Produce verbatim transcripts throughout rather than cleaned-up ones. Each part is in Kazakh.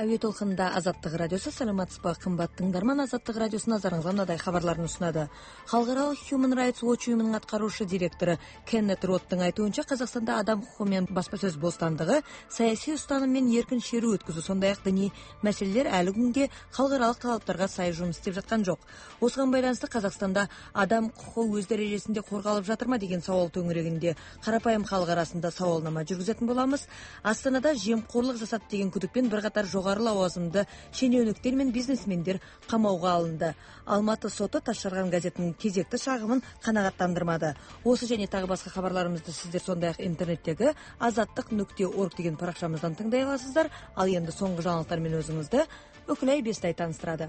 Әуе толқынында Азаттық радиосы. Саламатсызбы, қымбат тыңдарман. Азаттық радиосы назарыңызға мынадай хабарларын ұсынады. Халықаралық Human Rights Watch ұйымының атқарушы директоры Кеннет Роттың айтуынша, Қазақстанда адам құқығы мен баспасөз бостандығы, саяси ұстаным мен еркін шеру өткізу, сондай-ақ діни мәселелер әлі күнге халықаралық талаптарға сай жұмыс істеп жатқан жоқ. Осыған байланысты Қазақстанда адам құқығы өз дәрежесінде қорғалып жатыр ма деген сауал төңірегінде қарапайым халық арасында сауалнама жүргізетін боламыз. Астанада жемқорлық жасады деген күдікпен бірқатар жоғары лауазымды шенеуніктер мен бизнесмендер қамауға алынды. Алматы соты Тасжарған газетінің кезекті шағымын қанағаттандырмады. Осы және тағы басқа хабарларымызды сіздер сондай-ақ интернеттегі азаттық нүкте орг деген парақшамыздан тыңдай аласыздар. Ал енді соңғы жаңалықтармен өзіңізді Үкілай Бестай таныстырады.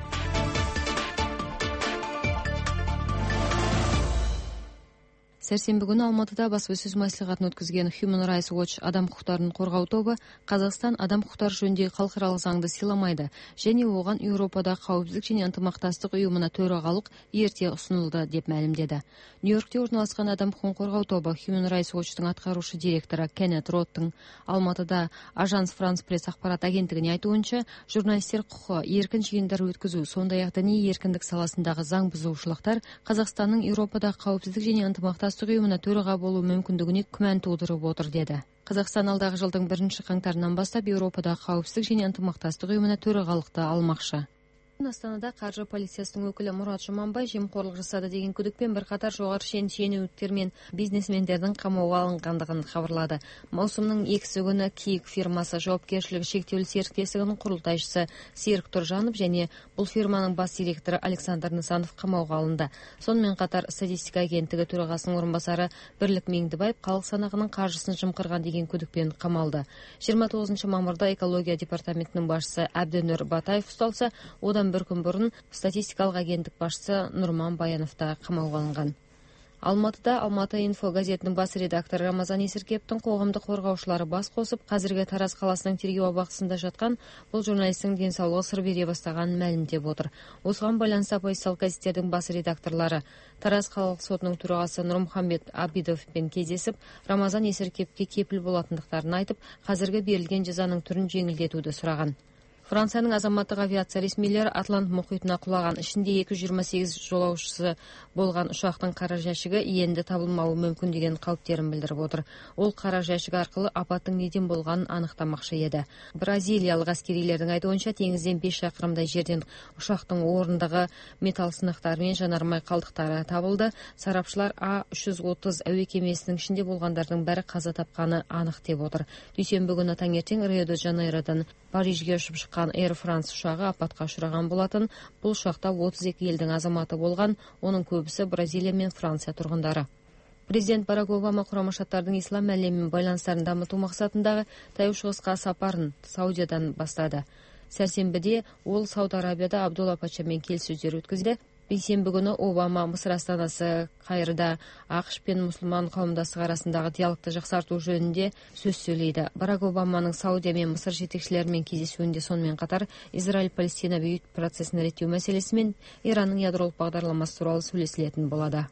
Сәрсенбі күні Алматыда баспасөз мәслихатын өткізген Human Rights Watch адам құқықтарын қорғау тобы Қазақстан адам құқықтары жөніндегі халықаралық заңды сыйламайды және оған Еуропада қауіпсіздік және ынтымақтастық ұйымына төрағалық ерте ұсынылды деп мәлімдеді. Нью-Йоркте орналасқан адам құқығын қорғау тобы Human Rights Watch-тың атқарушы директоры Кеннет Роттың Алматыда Ажанс Франс пресс ақпарат агенттігіне айтуынша, журналистер құқы, еркін жиындар өткізу, сондай-ақ діни еркіндік саласындағы заң бұзушылықтар Қазақстанның Еуропада қауіпсіздік және ынтымақтастық ұйымына төраға болу мүмкіндігіне күмән тудырып отыр деді. Қазақстан алдағы жылдың бірінші қаңтарынан бастап Еуропада қауіпсіздік және ынтымақтастық ұйымына төрағалықты алмақшы. Астанада қаржы полициясының өкілі Мұрат Жұманбай жемқорлық жасады деген күдікпен бірқатар жоғары шенеуніктер мен бизнесмендердің қамауға алынғандығын хабарлады. Маусымның екісі күні Киік фирмасы жауапкершілігі шектеулі серіктестігінің құрылтайшысы Серік Тұржанов және бұл фирманың бас директоры Александр Нысанов қамауға алынды. Сонымен қатар статистика агенттігі төрағасының орынбасары Бірлік Меңдібаев халық санағының қаржысын жымқырған деген күдікпен қамалды. жиырма тоғызыншы мамырда экология департаментінің басшысы Әбдінұр Батаев ұсталса, одан бір күн бұрын статистикалық агенттік басшысы Нұрман Баянов та қамауға алынған. Алматыда Алматы инфо газетінің бас редакторы Рамазан Есіркептің қоғамдық қорғаушылары бас қосып, қазіргі Тараз қаласының тергеу абақтысында жатқан бұл журналистің денсаулығы сыр бере бастағанын мәлімдеп отыр. Осыған байланысты оппозициялық газеттердің бас редакторлары Тараз қалалық сотының төрағасы Нұрмұхамбет Абидовпен кездесіп, Рамазан Есіркепке кепіл болатындықтарын айтып, қазіргі берілген жазаның түрін жеңілдетуді сұраған. Францияның азаматтық авиация ресмилері Атлант мұхитына құлаған, ішінде екі жүз жиырма сегіз жолаушысы болған ұшақтың қара жәшігі енді табылмауы мүмкін деген қауіптерін білдіріп отыр. Ол қара жәшік арқылы апаттың неден болғанын анықтамақшы еді. Бразилиялық әскерилердің айтуынша, теңізден бес шақырымдай жерден ұшақтың орындығы металл сынықтары мен жанармай қалдықтары табылды. Сарапшылар А үш жүз отыз әуе кемесінің ішінде болғандардың бәрі қаза тапқаны анық деп отыр. Дүйсенбі күні таңертең Рио-де-Жанейродан Парижге ұшып шыққан Air France ұшағы апатқа ұшыраған болатын. Бұл ұшақта отыз екі елдің азаматы болған, оның көбісі Бразилия мен Франция тұрғындары. Президент Барак Обама Құрама Штаттардың ислам әлемімен байланыстарын дамыту мақсатындағы таяу шығысқа сапарын Саудиядан бастады. Сәрсенбіде ол Сауд Арабияда Абдулла патшамен келіссөздер өткізді. Бейсенбі күні Обама Мысыр астанасы Каирда ақш пен мұсылман қауымдастығы арасындағы диалогты жақсарту жөнінде сөз сөйлейді. Барак Обаманың Саудия мен Мысыр жетекшілерімен кездесуінде сонымен қатар Израиль-Палестина бейбіт процесін реттеу мәселесі мен Иранның ядролық бағдарламасы туралы сөйлесілетін болады.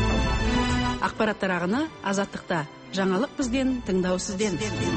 Ақпараттар ағыны Азаттықта. Жаңалық бізден, тыңдау сізден.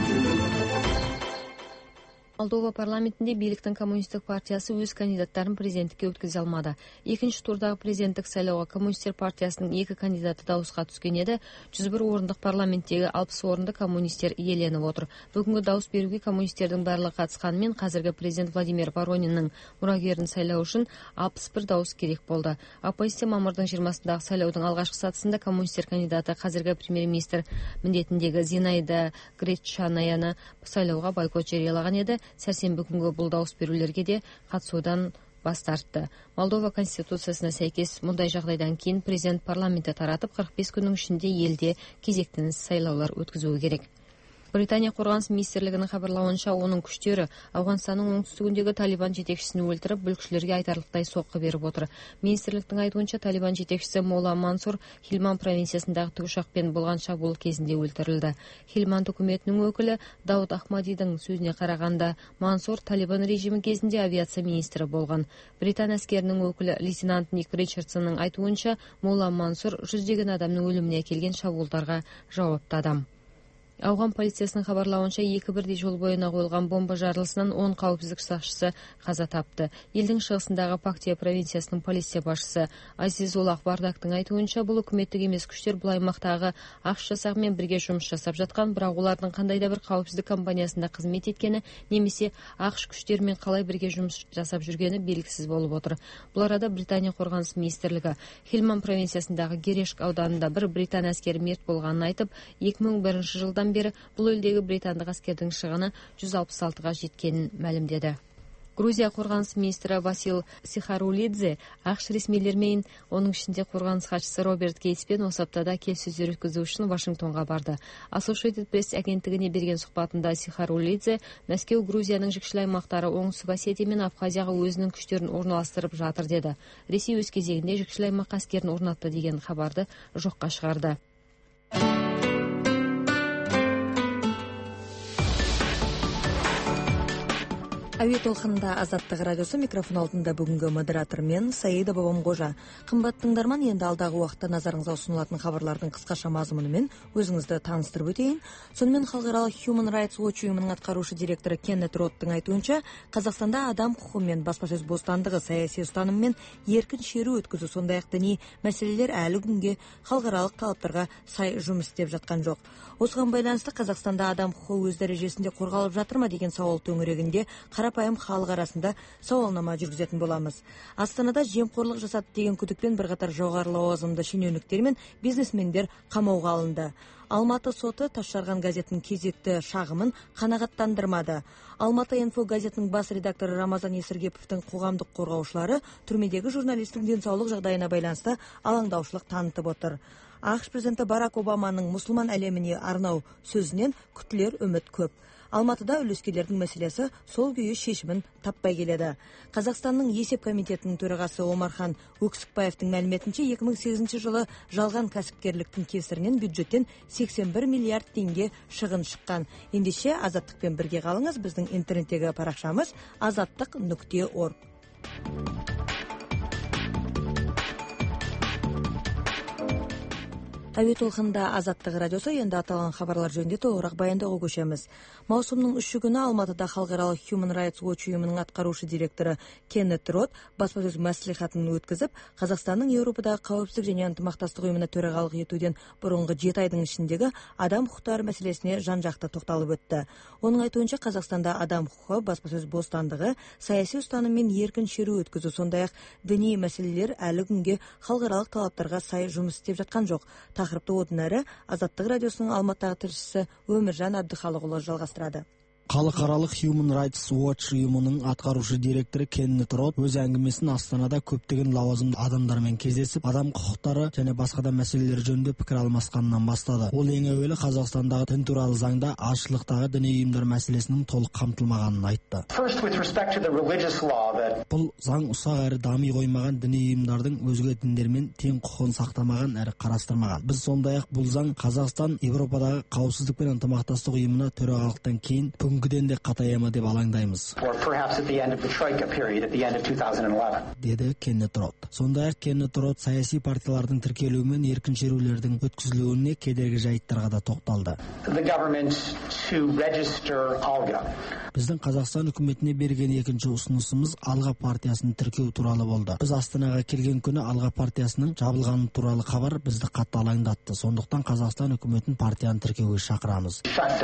Молдова парламентінде биліктің коммунистік партиясы өз кандидаттарын президенттікке өткізе алмады. Екінші турдағы президенттік сайлауға коммунистер партиясының екі кандидаты дауысқа түскен еді. жүз бір орындық парламенттегі алпыс орынды коммунистер иеленіп отыр. Бүгінгі дауыс беруге коммунистердің барлығы қатысқанымен қазіргі президент Владимир Ворониннің мұрагерін сайлау үшін алпыс бір дауыс керек болды. Оппозиция мамырдың жиырмасындағы сайлаудың алғашқы сатысында коммунистер кандидаты қазіргі премьер-министр міндетіндегі Зинаида Гречанаяны сайлауға бойкот жариялаған еді. Сәрсенбі күнгі бұл дауыс берулерге де қатысудан бас тартты. Молдова конституциясына сәйкес мұндай жағдайдан кейін президент парламентті таратып қырық бес күннің ішінде елде кезектен сайлаулар өткізуі керек. Британия қорғаныс министрлігінің хабарлауынша, оның күштері Ауғанстанның оңтүстігіндегі Талибан жетекшісін өлтіріп, бүлікшілерге айтарлықтай соққы беріп отыр. Министрліктің айтуынша, Талибан жетекшісі Мола Мансур Хилман провинциясындағы тікұшақпен болған шабуыл кезінде өлтірілді. Хилман үкіметінің өкілі Дауд Ахмадидің сөзіне қарағанда, Мансур Талибан режимі кезінде авиация министрі болған. Британ әскерінің өкілі лейтенант Ник Ричардсонның айтуынша, Мола Мансур жүздеген адамның өліміне әкелген шабуылдарға жауапты адам. Ауған полициясының хабарлауынша екі бірдей жол бойына қойылған бомба жарылысынан он қауіпсіздік сақшысы қаза тапты. Елдің шығысындағы Пактия провинциясының полиция басшысы Азизуллах Бардактың айтуынша, бұл үкіметтік емес күштер бұл аймақтағы ақш жасағымен бірге жұмыс жасап жатқан, бірақ олардың қандай да бір қауіпсіздік компаниясында қызмет еткені немесе ақш күштерімен қалай бірге жұмыс жасап жүргені белгісіз болып отыр. Бұл арада Британия қорғаныс министрлігі Хилман провинциясындағы Герешк ауданында бір британ әскері мерт болғанын айтып, екі мың бірінші жылдан бері бұл елдегі британдық әскердің шығыны жүз алпыс алтыға жеткенін мәлімдеді. Грузия қорғаныс министрі Васил Сихарулидзе ақш ресмилермен, оның ішінде қорғаныс хатшысы Роберт Гейтспен осы аптада келіссөздер өткізу үшін Вашингтонға барды. Associated Press агенттігіне берген сұхбатында Сихарулидзе Мәскеу Грузияның жікшіл аймақтары Оңтүстік Осетия мен Абхазияға өзінің күштерін орналастырып жатыр деді. Ресей өз кезегінде жікшіл аймақ әскерін орнатты деген хабарды жоққа шығарды. Әуе толқынында Азаттық радиосы, микрофон алдында бүгінгі модератор мен Саида Бабамғожа. Қымбат тыңдарман, енді алдағы уақытта назарыңызға ұсынылатын хабарлардың қысқаша мазмұнымен өзіңізді таныстырып өтейін. Сонымен халықаралық Human Rights Watch ұйымының атқарушы директоры Кеннет Роттың айтуынша, Қазақстанда адам құқығы мен баспасөз бостандығы, саяси ұстаным мен еркін шеру өткізу, сондай-ақ діни мәселелер әлі күнге халықаралық талаптарға сай жұмыс істеп жатқан жоқ. Осыған байланысты Қазақстанда адам құқығы өз дәрежесінде қорғалып жатыр ма деген сауал төңірегінде қарапайым халық арасында сауалнама жүргізетін боламыз. Астанада жемқорлық жасады деген күдікпен бірқатар жоғары лауазымды шенеуніктер мен бизнесмендер қамауға алынды. Алматы соты Тасжарған газетінің кезекті шағымын қанағаттандырмады. Алматы инфо газетінің бас редакторы Рамазан Есіргеповтің қоғамдық қорғаушылары түрмедегі журналистің денсаулық жағдайына байланысты алаңдаушылық танытып отыр. ақш президенті Барак Обаманың мұсылман әлеміне арнау сөзінен күтілер үміт көп. Алматыда үлескерлердің мәселесі сол күйі шешімін таппай келеді. Қазақстанның есеп комитетінің төрағасы Омархан Өксікбаевтың мәліметінше екі мың сегізінші жылы жалған кәсіпкерліктің кесірінен бюджеттен сексен бір миллиард теңге шығын шыққан. Ендеше Азаттықпен бірге қалыңыз, біздің интернеттегі парақшамыз азаттық нүкте орг. Әуе толқынында Азаттық радиосы, енді аталған хабарлар жөнінде толығырақ баяндауға көшеміз. Маусымның үші күні Алматыда халықаралық Human Rights Watch ұйымының атқарушы директоры Кеннет Рот баспасөз мәслихатын өткізіп, Қазақстанның Еуропадағы қауіпсіздік және ынтымақтастық ұйымына төрағалық етуден бұрынғы жеті айдың ішіндегі адам құқықтары мәселесіне жан-жақты тоқталып өтті. Оның айтуынша, Қазақстанда адам құқығы, баспасөз бостандығы, саяси ұстаным мен еркін шеру өткізу, сондай-ақ діни мәселелер әлі күнге халықаралық талаптарға сай жұмыс істеп жатқан жоқ. Тақырыпты одан әрі Азаттық радиосының Алматыдағы тілшісі Өміржан Әбдіхалықұлы жалғастырады. Халықаралық Human Rights Watch ұйымының атқарушы директоры Кеннет Рот өз әңгімесін Астанада көптеген лауазымды адамдармен кездесіп, адам құқықтары және басқа да мәселелер жөнінде пікір алмасқанынан бастады. Ол ең әуелі Қазақстандағы дін туралы заңда азшылықтағы діни ұйымдар мәселесінің толық қамтылмағанын айтты. Бұл заң ұсақ әрі дами қоймаған діни ұйымдардың өзге діндермен тең құқығын сақтамаған әрі қарастырмаған. Біз сондай-ақ бұл заң Қазақстан Еуропадағы қауіпсіздік пен ынтымақтастық ұйымына төрағалықтан кейін бүгінгіден де қатая ма деп алаңдаймыз, деді Кеннет Рот. Сондай-ақ Кеннет Рот саяси партиялардың тіркелуі мен еркін шерулердің өткізілуіне кедергі жайттарға да тоқталды. Біздің Қазақстан үкіметіне берген екінші ұсынысымыз Алға партиясын тіркеу туралы болды. Біз Астанаға келген күні Алға партиясының жабылғаны туралы хабар бізді қатты алаңдатты. Сондықтан Қазақстан үкіметін партияны тіркеуге шақырамыз,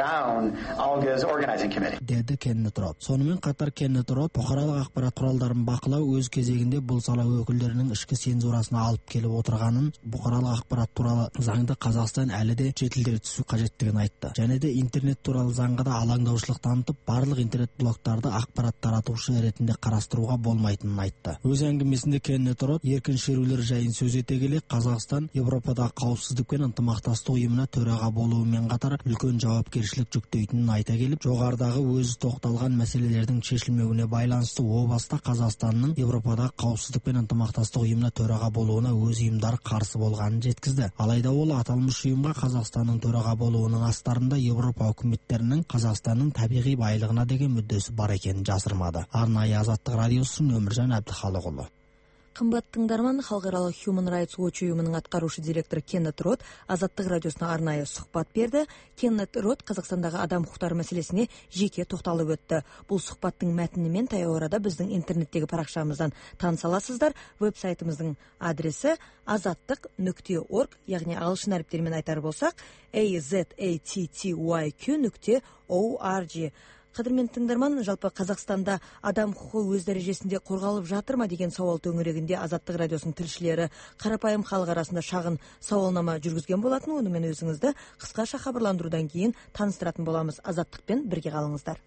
деді Кеннет Рот. Сонымен қатар Кеннет Рот бұқаралық ақпарат құралдарын бақылау өз кезегінде бұл сала өкілдерінің ішкі цензурасына алып келіп отырғанын, бұқаралық ақпарат туралы заңды Қазақстан әлі де жетілдіре түсу қажеттігін айтты. Және де интернет туралы заңға да алаңдаушылық танытып, барлық интернет блоктарды ақпарат таратушы ретінде қарастыруға болмайтынын айтты. Өз әңгімесінде Кеннет Рот еркін шерулер жайын сөз ете келе, Қазақстан Еуропадағы қауіпсіздік пен ынтымақтастық ұйымына төраға болуымен қатар үлкен жауапкершілік жүктейтінін айта келіп, жоғарыдағы өзі тоқталған мәселелердің шешілмеуіне байланысты о баста Қазақстанның Еуропадағы қауіпсіздік пен ынтымақтастық ұйымына төраға болуына өз ұйымдар қарсы болғанын жеткізді. Алайда ол аталмыш ұйымға Қазақстанның төраға болуының астарында Еуропа үкіметтерінің Қазақстанның табиғи байлығына деген мүддесі бар екенін жасырмады. Арнайы Азаттық радиосы Өміржан Әбдіхалықұлы. Кымбат тыңдарман, халыкаралык Human Rights Watch уюмунун аткаруучу директору Кеннет Рот Азаттык радиосуна арнайы сухбат берди. Кеннет Рот Казакстандагы адам укуктары маселесине жеке токтолуп өттү. Бул сухбаттын мәтіні мен таяу арада биздин интернеттеги паракчамыздан тааныса аласыздар. Веб-сайтыбыздын адреси азаттык нүкте орг, ягни агылшын ариптери менен айтар болсак a z a t t y q нүкте org. Кадырмен тыңдарман, жалпы Казакстанда адам укугу өз дарежесинде корголуп жатырмы деген сабал төңүрөгүндө Азаттык радиосунун тилчилери карапайым халык арасында шагын сабалнама жүргүзгөн болатын. Уну мен өзүңүздү кыскача кабарландыруудан кийин тааныштыратын боламыз. Азаттыкпен бирге калыңыздар.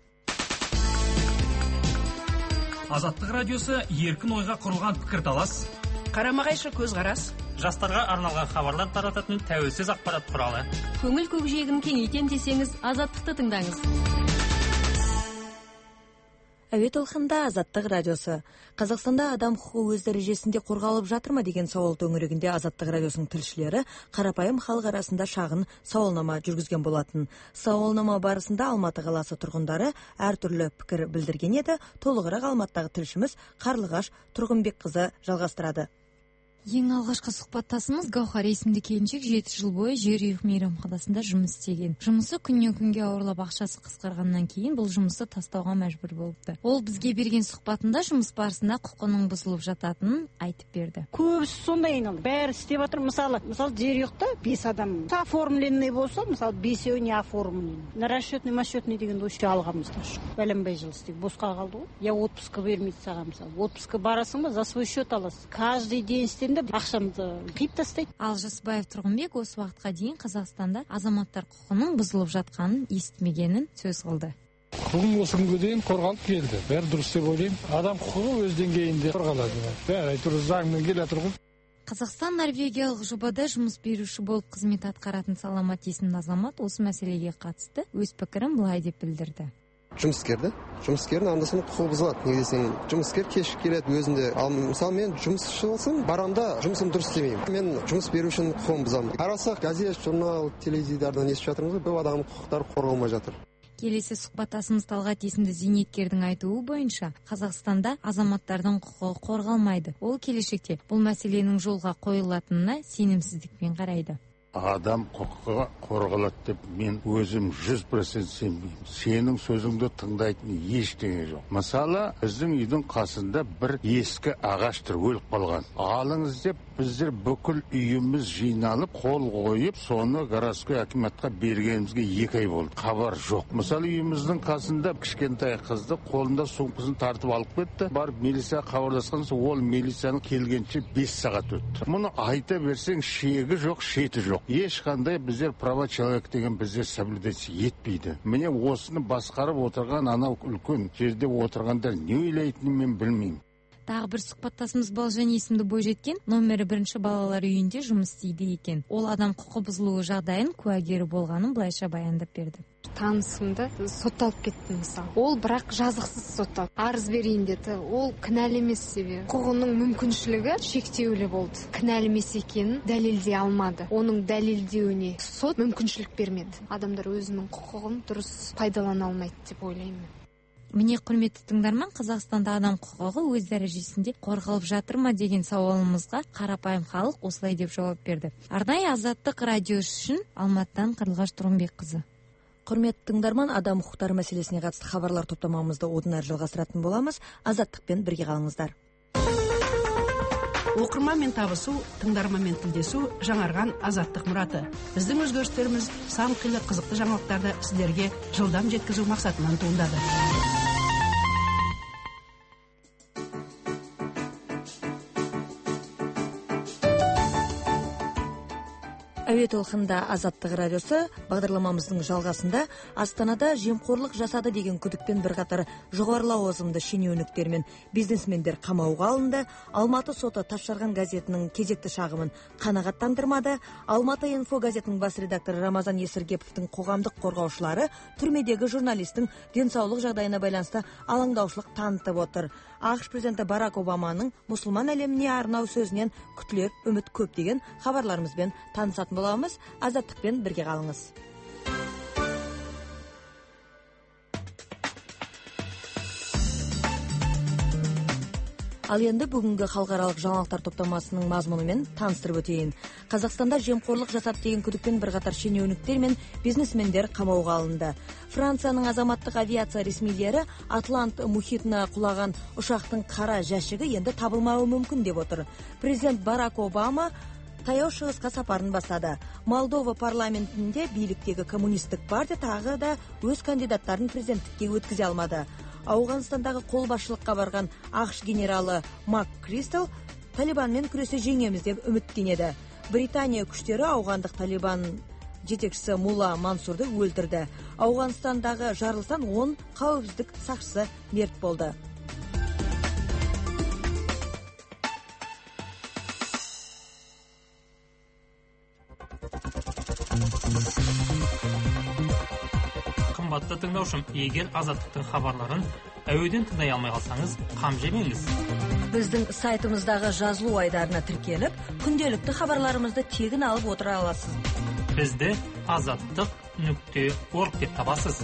Азаттык радиосу эркин ойга курулган пикир талас, карама кайшы көз карас, жастарга арналган кабарлар тарататын тәуелсиз акпарат куралы. Көңүл көкжиегин кеңейтем десеңиз, Азаттыкты тыңдаңыз. Әуе толқында Азаттык радиосу. Казакстанда адам укугу өз дарежесинде корголуп жатырмы деген сабал төңүрөгүндө Азаттык радиосунун тилчилери карапайым халык арасында шагын сабалнама жүргүзгөн болатын. Сабалнама барысында Алматы каласы тургундары ар түрлүү пикир билдирген эди. Толугураак Алматыдагы тилшимиз Карлыгаш Тургунбек кызы жалгастырады. Ең алғашқы сұхбаттасымыз Гаухар есімді келіншек жеті жыл бойы жер үйік мейрамханасында жұмыс істеген. Жұмысы күннен күнге ауырлап ақшасы қысқарғаннан кейін бұл жұмысты тастауға мәжбүр болыпты. Ол бізге берген сұхбатында жұмыс барысында құқының бұзылып жататынын айтып берді. Көбісі сондай айналды. Бәрі істеп жатыр. Мысалы, мысалы жер үйікте бес адам оформленный болса, мысалы бесеуі не оформленный. На расчетный, масчетный дегенді өшке алғанбыз. Бәленбай жыл істеп босқа қалды ғой. Я отпуска бермейді саған мысалы. Отпуска барасың ба, за свой счет аласың. Каждый день істен ақшамды қиып тастайды. Ал Жасыбаев Тұрғынбек осы уақытқа дейін Қазақстанда азаматтар құқығының бұзылып жатқанын естімегенін сөз қылды. Құқығым осы күнге дейін қорғалып келді. Бәрі дұрыс деп ойлаймын. Адам құқығы өз деңгейінде қорғалады. Бәрі әйтеуір заңмен келе жатыр ғой. Қазақстан норвегиялық жобада жұмыс беруші болып қызмет атқаратын Саламат есімді азамат осы мәселеге қатысты өз пікірін былай деп білдірді. Жұмыскерді, жұмыскердің анда-санда құқығы бұзылады. Неге десең, жұмыскер кеш келеді өзінде. Ал мысалы мен жұмысшы болсам, барамда жұмысым дұрыс істемеймін. Мен жұмыс берушінің құқығын бұзамын. Қарасақ, газет, журнал, теледидардан естіп жатырмыз, бұл адамның құқықтары қорғалмай жатыр. Келесі сұхбаттасымыз Талғат есімді зейнеткердің айтуы бойынша Қазақстанда азаматтардың құқығы қорғалмайды. Ол келешекте бұл мәселенің жолға қойылатынына сенімсіздікпен қарайды. Адам құқығы қорғалады деп мен өзім жүз процент сенбеймін. Сенің сөзіңді тыңдайтын ештеңе жоқ. Мысалы, біздің үйдің қасында бір ескі ағаш тұр, өліп қалған. Алыңыз деп біздер бүкіл үйіміз жиналып, қол қойып, соны городской акиматқа бергенімізге екі ай болды. Хабар жоқ. Мысалы, үйіміздің қасында кішкентай қызды қолында сумкасын тартып алып кетті. Барып милиция хабарласқан соң, ол милицияның келгенше бес сағат өтті. Мұны айта берсең, шегі жоқ, шеті жоқ. Ешқандай біздер права человек деген біздер соблюдать етпейді. Міне осыны басқарып отырған анау үлкен жерде отырғандар не ойлайтынын мен білмеймін. Тағы бір сұхбаттасымыз Балжан есімді бойжеткен номері бірінші балалар үйінде жұмыс істейді екен. Ол адам құқы бұзылуы жағдайын куәгері болғанын былайша баяндап берді. Танысымды сотталып кетті мысалы. Ол бірақ жазықсыз сотталып. Арыз берейін деді. Ол кінәлі емес себебі. Құқығының мүмкіншілігі шектеулі болды. Кінәлі емес екенін дәлелдей алмады. Оның дәлелдеуіне сот мүмкіншілік бермеді. Адамдар өзінің құқығын дұрыс пайдалана алмайды деп ойлаймын. Міне құрметті тыңдарман, Қазақстанда адам құқығы өз дәрежесінде қорғалып жатыр ма деген сауалымызға қарапайым халық осылай деп жауап берді. Арнайы Азаттық радиосы үшін Алматыдан Қарлығаш Тұрғынбек қызы. Құрметті тыңдарман, адам құқықтары мәселесіне қатысты хабарлар топтамамызды одан әрі жалғастыратын боламыз. Азаттықпен бірге қалыңыздар. Оқырманмен табысу, тыңдарманмен тілдесу жаңарған Азаттық мұраты. Біздің өзгерістеріміз сан қилы қызықты жаңалықтарды сіздерге жылдам жеткізу мақсатынан туындады. Әуе толқында Азаттық радиосы бағдарламамыздың жалғасында Астанада жемқорлық жасады деген күдікпен бірқатар жоғары лауазымды шенеуніктер мен бизнесмендер қамауға алынды. Алматы соты Тасжарған газетінің кезекті шағымын қанағаттандырмады. Алматы инфо газетінің бас редакторы Рамазан Есіргеповтің қоғамдық қорғаушылары түрмедегі журналистің денсаулық жағдайына байланысты алаңдаушылық танытып отыр. ақш президенті Барак Обаманың мұсылман әлеміне арнау сөзінен күтілер үміт көп деген хабарларымызбен танысатын боламыз. Азаттықпен бірге қалыңыз. Ал енді бүгінгі халықаралық жаңалықтар топтамасының мазмұнымен таныстырып өтейін. Қазақстанда жемқорлық жасады деген күдікпен бірқатар шенеуніктер мен бизнесмендер қамауға алынды. Францияның азаматтық авиация ресмилері Атлант мұхитына құлаған ұшақтың қара жәшігі енді табылмауы мүмкін деп отыр. Президент Барак Обама таяу шығысқа сапарын бастады. Молдова парламентінде биліктегі коммунистік партия тағы да өз кандидаттарын президенттікке өткізе алмады. Ауғанстандағы қолбасшылыққа барған ақш генералы Мак Кристал Талибанмен күресе жеңеміз деп үміттенеді. Британия күштері ауғандық Талибан жетекшісі Мулла Мансурды өлтірді. Ауғанстандағы жарылыстан он қауіпсіздік сақшысы мерт болды. Қымбатты тыңдаушым, егер азаттықтың хабарларын әуеден тыңдай алмай қалсаңыз, қам жемеңіз. Біздің сайтымыздағы жазылу айдарына тіркеліп, күнделікті хабарларымызды тегін алып отыра аласыз. Бізді азаттық нүкте орг деп табасыз.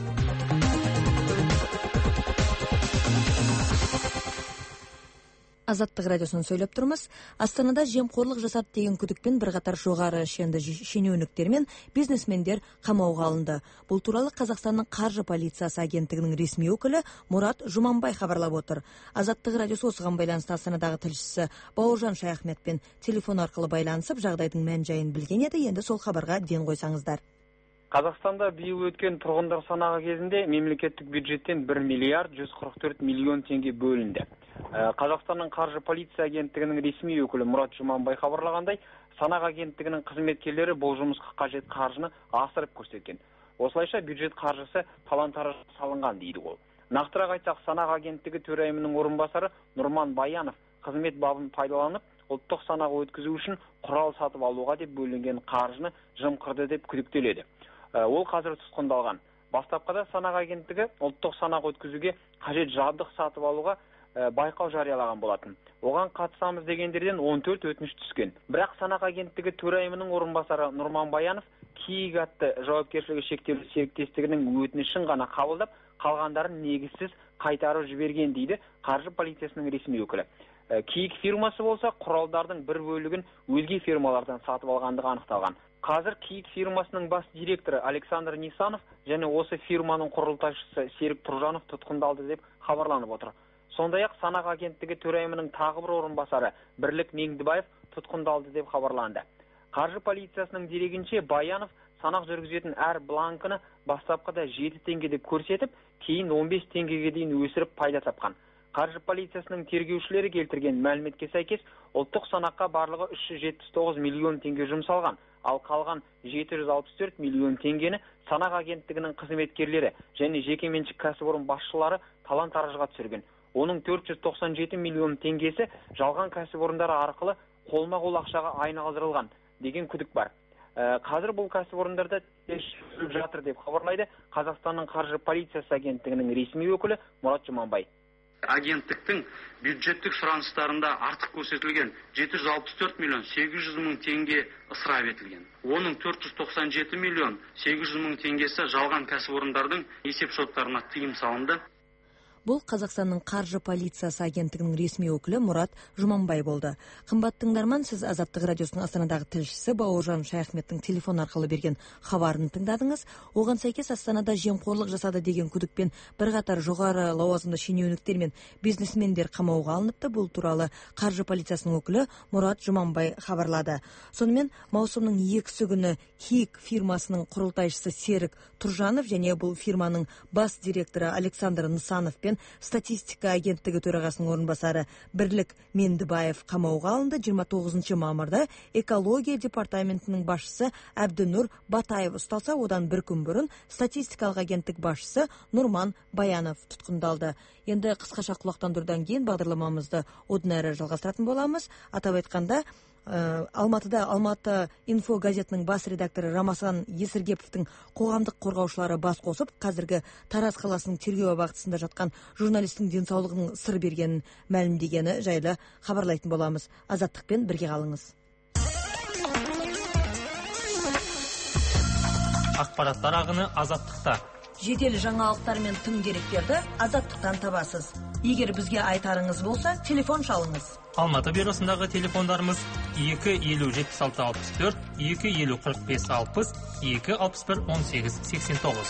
Азаттық радиосын сөйлеп тұрмыз. Астанада жемқорлық жасады деген күдікпен бірқатар жоғары шенді шенеуніктер мен бизнесмендер қамауға алынды. Бұл туралы Қазақстанның қаржы полициясы агенттігінің ресми өкілі Мұрат Жұманбай хабарлап отыр. Азаттық радиосы осыған байланысты Астанадағы тілшісі Бауыржан Шаяхметпен телефон арқылы байланысып, жағдайдың мән-жайын білген еді. Енді сол хабарға ден қойсаңыздар. Қазақстанда биыл өткен тұрғындар санағы кезінде мемлекеттік бюджеттен бір миллиард жүз қырық төрт миллион теңге бөлінді. Қазақстанның қаржы полиция агенттігінің ресми өкілі Мұрат Жұманбай хабарлағандай, санақ агенттігінің қызметкерлері бұл жұмысқа қажет қаржыны асырып көрсеткен. Осылайша бюджет қаржысы талан-тараж салынған дейді ол. Нақтырақ айтсақ, санақ агенттігі төрайымының орынбасары Нұрман Баянов қызмет бабын пайдаланып, ұлттық санақ өткізу үшін құрал сатып алуға деп бөлінген қаржыны жымқырды деп күдіктеледі. Ол қазір тұтқындалған. Бастапқыда санақ агенттігі ұлттық санақ өткізуге қажет жабдық сатып алуға байқау жариялаған болатын. Оған қатысамыз дегендерден он төрт өтініш түскен. Бірақ санақ агенттігі төрайымының орынбасары Нұрман Баянов Киік атты жауапкершілігі шектеулі серіктестігінің өтінішін ғана қабылдап, қалғандарын негізсіз қайтарып жіберген дейді қаржы полициясының ресми өкілі. Киік фирмасы болса, құралдардың бір бөлігін өзге фирмалардан сатып алғандығы анықталған. Қазір Киік фирмасының бас директоры Александр Нисанов және осы фирманың құрылтайшысы Серік Тұржанов тұтқындалды деп хабарланып отыр. Сондай-ақ санақ агенттігі төрайымының тағы бір орынбасары Бірлік Меңдібаев тұтқындалды деп хабарланды. Қаржы полициясының дерегінше Баянов санақ жүргізетін әр бланкыны бастапқыда жеті теңгеде көрсетіп, кейін он бес теңгеге дейін өсіріп пайда тапқан. Қаржы полициясының тергеушілері келтірген мәліметке сәйкес, ұлттық санаққа барлығы үш жүз жетпіс тоғыз миллион теңге жұмсалған, ал қалған жеті жүз алпыс төрт миллион теңгені санақ агенттігінің қызметкерлері және жекеменшік кәсіпорын басшылары талан-таражға түсірген. Оның төрт жүз тоқсан жеті миллион теңгесі жалған кәсіпорындар арқылы қолма-қол ақшаға айналдырылған деген күдік бар. Қазір бұл кәсіпорындарда тексеріліп жатыр деп хабарлайды Қазақстанның қаржы полициясы агенттігінің ресми өкілі Мұрат Жұманбай. Агенттіктің бюджеттік сұраныстарында артық көрсетілген жеті жүз алпыс төрт миллион сегіз жүз мың теңге ысырап етілген. Оның төрт жүз тоқсан жеті миллион сегіз жүз мың теңгесі жалған кәсіпорындардың есеп шоттарына тыйым салынды. Бұл Қазақстанның қаржы полициясы агенттігінің ресми өкілі Мұрат Жұманбай болды. Қымбатты тыңдарман, сіз Азаттық радиосының Астанадағы тілшісі Бауыржан Шаяхметтің телефон арқылы берген хабарын тыңдадыңыз. Оған сәйкес Астанада жемқорлық жасады деген күдікпен бірқатар жоғары лауазымды шенеуніктер мен бизнесмендер қамауға алыныпты. Бұл туралы қаржы полициясының өкілі Мұрат Жұманбай хабарлады. Сонымен маусымның екісі күні Киік фирмасының құрылтайшысы Серік Тұржанов және бұл фирманың бас директоры Александр Нысанов пен статистика агенттігі төрағасының орынбасары Бірлік Меңдібаев қамауға алынды. жиырма тоғызыншы мамырда экология департаментінің басшысы Әбдінұр Батаев ұсталса, одан бір күн бұрын статистикалық агенттік басшысы Нұрман Баянов тұтқындалды. Енді қысқаша құлақтандырудан кейін бағдарламамызды одан әрі жалғастыратын боламыз. Атап айтқанда, Алматыда Алматы инфо газетінің бас редакторы Рамасан Есіргеповтің қоғамдық қорғаушылары бас қосып, қазіргі Тараз қаласының тергеу абақтысында жатқан журналистің денсаулығының сыр бергенін мәлімдегені жайлы хабарлайтын боламыз. Азаттықпен бірге қалыңыз. Ақпараттар ағыны Азаттықта. жедел жаңалықтар мен тың деректерді Азаттықтан табасыз. Егер бізге айтарыңыз болса, телефон шалыңыз. Алматы бюросындағы телефондарымыз екі елу жетпіс алты алпыс төрт, екі елу қырық бес алпыс, екі алпыс бір он сегіз сексен тоғыз.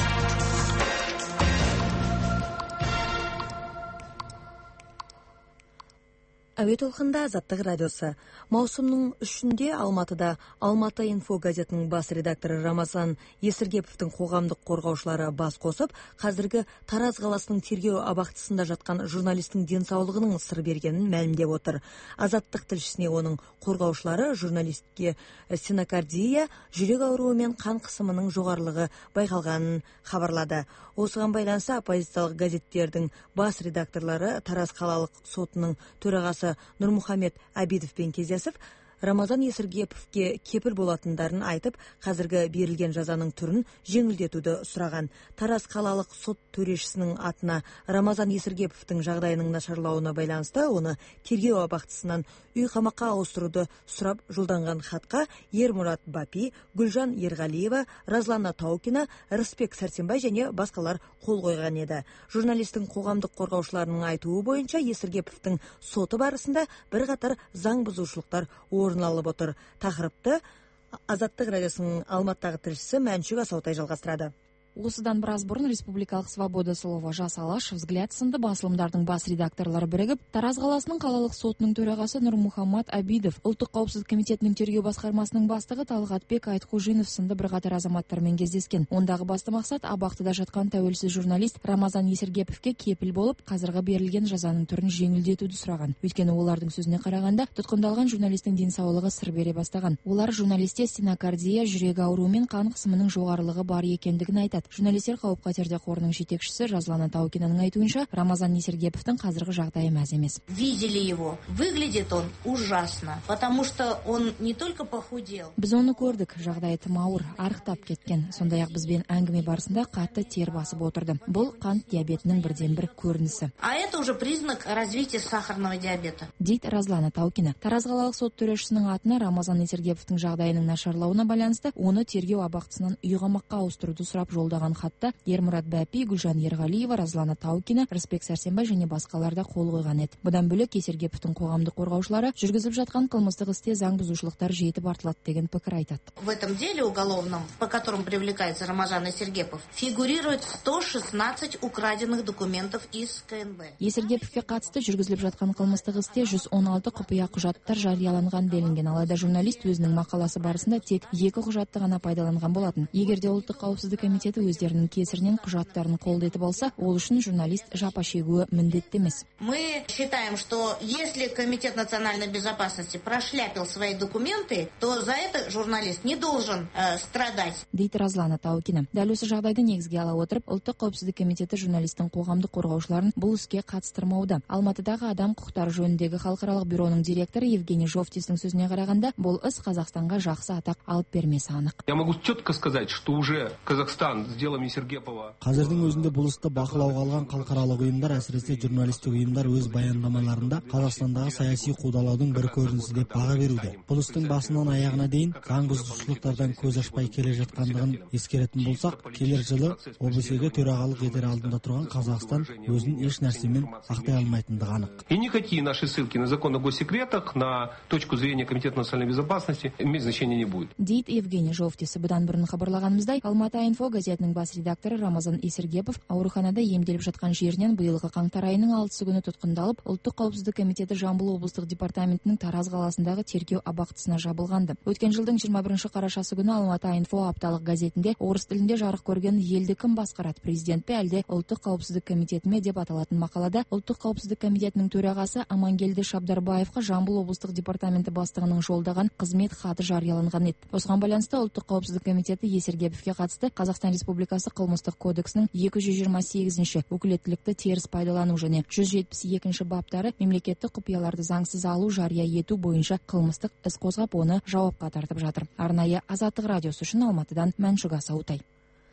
Әуе толқында Азаттық радиосы. Маусымның үшінде Алматыда Алматы инфо газетінің бас редакторы Рамазан Есіргеповтің қоғамдық қорғаушылары бас қосып, қазіргі Тараз қаласының тергеу абақтысында жатқан журналистің денсаулығының сыр бергенін мәлімдеп отыр. Азаттық тілшісіне оның қорғаушылары журналистке стенокардия, жүрек ауруы мен қан қысымының жоғарылығы байқалғанын хабарлады. Осыған байланысты оппозициялық газеттердің бас редакторлары Тараз қалалық сотының төрағасы Нұрмұхамед Абидовпен кездесіп, Рамазан Есіргеповке кепіл болатындарын айтып, қазіргі берілген жазаның түрін жеңілдетуді сұраған. Тараз қалалық сот төрешісінің атына Рамазан Есіргеповтің жағдайының нашарлауына байланысты оны тергеу абақтысынан үй қамаққа ауыстыруды сұрап жолданған хатқа Ермұрат Бапи, Гүлжан Ерғалиева, Разлана Таукина, Рысбек Сәрсенбай және басқалар қол қойған еді. Журналистің қоғамдық қорғаушыларының айтуы бойынша Есіргеповтің соты барысында бірқатар заң бұзушылықтар орын алып отыр. Тақырыпты Азаттық радиосының Алматыдағы тілшісі Мәншүк Асаутай жалғастырады. Осыдан біраз бұрын Республикалық Свобода слова, Жас Алаш, Взгляд сынды басылымдардың бас редакторлары бірігіп, Тараз қаласының қалалық сотының төрағасы Нұрмұхамед Абидов, Ұлттық қауіпсіздік комитетінің тергеу басқармасының бастығы Талғатбек Айтқожинов сынды бірқатар азаматтармен кездескен. Ондағы басты мақсат абақтыда жатқан тәуелсіз журналист Рамазан Есіргеповке кепіл болып, қазіргі берілген жазаның түрін жеңілдетуді сұраған. Өйткені олардың сөзіне қарағанда, тұтқындалған журналистің денсаулығы сыр бере бастаған. Олар журналисте стенокардия, жүрек ауруы мен қан қысымының жоғарылығы бар екендігін айтады. Журналистер қауіп-қатерде қорының жетекшісі Разлана Таукинаның айтуынша, Рамазан Есіргеповтың қазіргі жағдайы мәз емес. Видели его. Выглядит он ужасно, потому что он не только похудел. Біз оны көрдік, жағдайы тым ауыр, арықтап кеткен. Сондай-ақ бізбен әңгіме барысында қатты тер басып отырды. Бұл қант диабетінің бірден бір көрінісі. А это уже признак развития сахарного диабета. Дейді Разлана Таукина. Тараз қалалық сот төрешісінің атына Рамазан Есіргеповтың жағдайының нашарлауына байланысты оны тергеу абақтысынан үй қамаққа ауыстыруды сұрап жол даған хатта Ермұрат Бапи, Гүлжан Ерғалиева, Разлана Таукина, Рысбек Сәрсенбай және басқаларда қол қойған еді. Бұдан бөлек Есіргеповтің қоғамдық қорғаушылары жүргізіп жатқан қылмыстық істе заң бұзушылықтар жетіп артылады деген пікір айтады. В этом деле уголовном, по которому привлекается Рамазан Есіргепов, фигурирует сто шестнадцать украденных документов из КНБ. Есіргеповке қатысты жүргізіліп жатқан қылмыстық істе жүз он алты құпия құжаттар жарияланған делінген. Алайда журналист өзінің мақаласы барысында тек екі құжатты ғана пайдаланған болатын. Егерде Ұлттық қауіпсіздік комитеті өздерінің кесірінен құжаттарын қолдайтып алса, ол үшін журналист жапа шегуі міндетті емес. Мы считаем, что если Комитет национальной безопасности прошляпил свои документы, то за это журналист не должен э, страдать. Дейді Разлана Таукина. Дәл осы жағдайды негізге ала отырып, Ұлттық қауіпсіздік комитеті журналистің қоғамдық қорғаушыларын бұл іске қатыстырмауда. Алматыдағы адам құқықтары жөніндегі халықаралық бюроның директоры Евгений Жовтистің сөзіне қарағанда, бұл іс Қазақстанға жақсы атақ алып бермесі анық. Я могу четко сказать, что уже Казахстан с делом Есіргепова. Қазірдің өзінде бұл істі бақылауға алған халықаралық ұйымдар, әсіресе журналистік ұйымдар өз баяндамаларында Қазақстандағы саяси қудалаудың бір көрінісі деп баға беруде. Бұл істің басынан аяғына дейін заң бұзушылықтардан көз ашпай келе жатқандығын ескеретін болсақ, келер жылы о бэ се-ге төрағалық етер алдында тұрған Қазақстан өзін еш нәрсемен ақтай алмайтындығы анық. И никакие наши ссылки на закон о госсекретах, на точку зрения Комитета национальной безопасности иметь значения не будет. Дейді Евгений Жовтис. Бұдан бұрын хабарлағанымыздай, Алматы инфо газетінің бас редакторы Рамазан Есіргепов ауруханада емделіп жатқан жерінен биылғы қаңтар айының алтысы күні тұтқындалып, Ұлттық қауіпсіздік комитеті Жамбыл облыстық департаментінің Тараз қаласындағы тергеу абақтысына жабылғанды. Өткен жылдың жиырма бірінші қарашасы күні Алматы инфо апталық газетінде орыс тілінде жарық көрген елді кім басқарады, президент пе әлде Ұлттық қауіпсіздік комитеті ме деп аталатын мақалада Ұлттық қауіпсіздік комитетінің төрағасы Амангелді Шабдарбаевқа Жамбыл облыстық департаменті бастығының жолдаған қызмет хаты жарияланған еді. Осыған байланысты Ұлттық қауіпсіздік комитеті Есіргеповке қатысты Қазақстан Республикасы қылмыстық кодексінің екі жүз жиырма сегізінші өкілеттілікті теріс пайдалану және жүз жетпіс екінші баптары мемлекеттік құпияларды заңсыз алу, жария ету бойынша қылмыстық іс қозғап, оны жауапқа тартып жатыр. Арнайы Азаттық радиосы үшін Алматыдан Мәншүк Асаутай.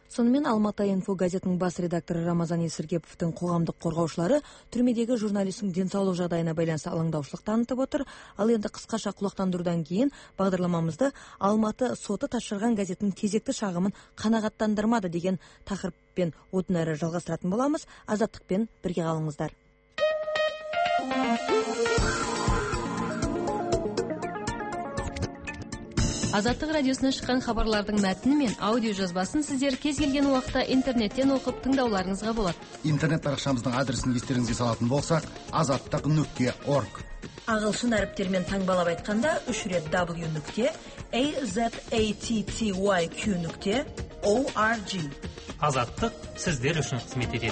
Сонымен Алматы инфо газетінің бас редакторы Рамазан Есіргеповтің қоғамдық қорғаушылары түрмедегі журналистің денсаулық жағдайына байланысты алаңдаушылық танытып отыр. Ал енді қысқаша құлақтандырудан кейін бағдарламамызды Алматы соты Тасжарған газетінің кезекті шағымын қанағаттандырмады деген тақырыппен одан әрі жалғастыратын боламыз. Азаттықпен бірге қалыңыздар. Азаттық радиосынан шыққан хабарлардың мәтіні мен аудио жазбасын сіздер кез келген уақытта интернеттен оқып тыңдауларыңызға болады. Интернет парақшамыздың адресін естеріңізге салатын болсақ, азаттық нүкте орг. Ағылшын әріптермен таңбалап айтқанда үш рет w нүкте azattyq нүкте org. Азаттық сіздер үшін қызмет етеді.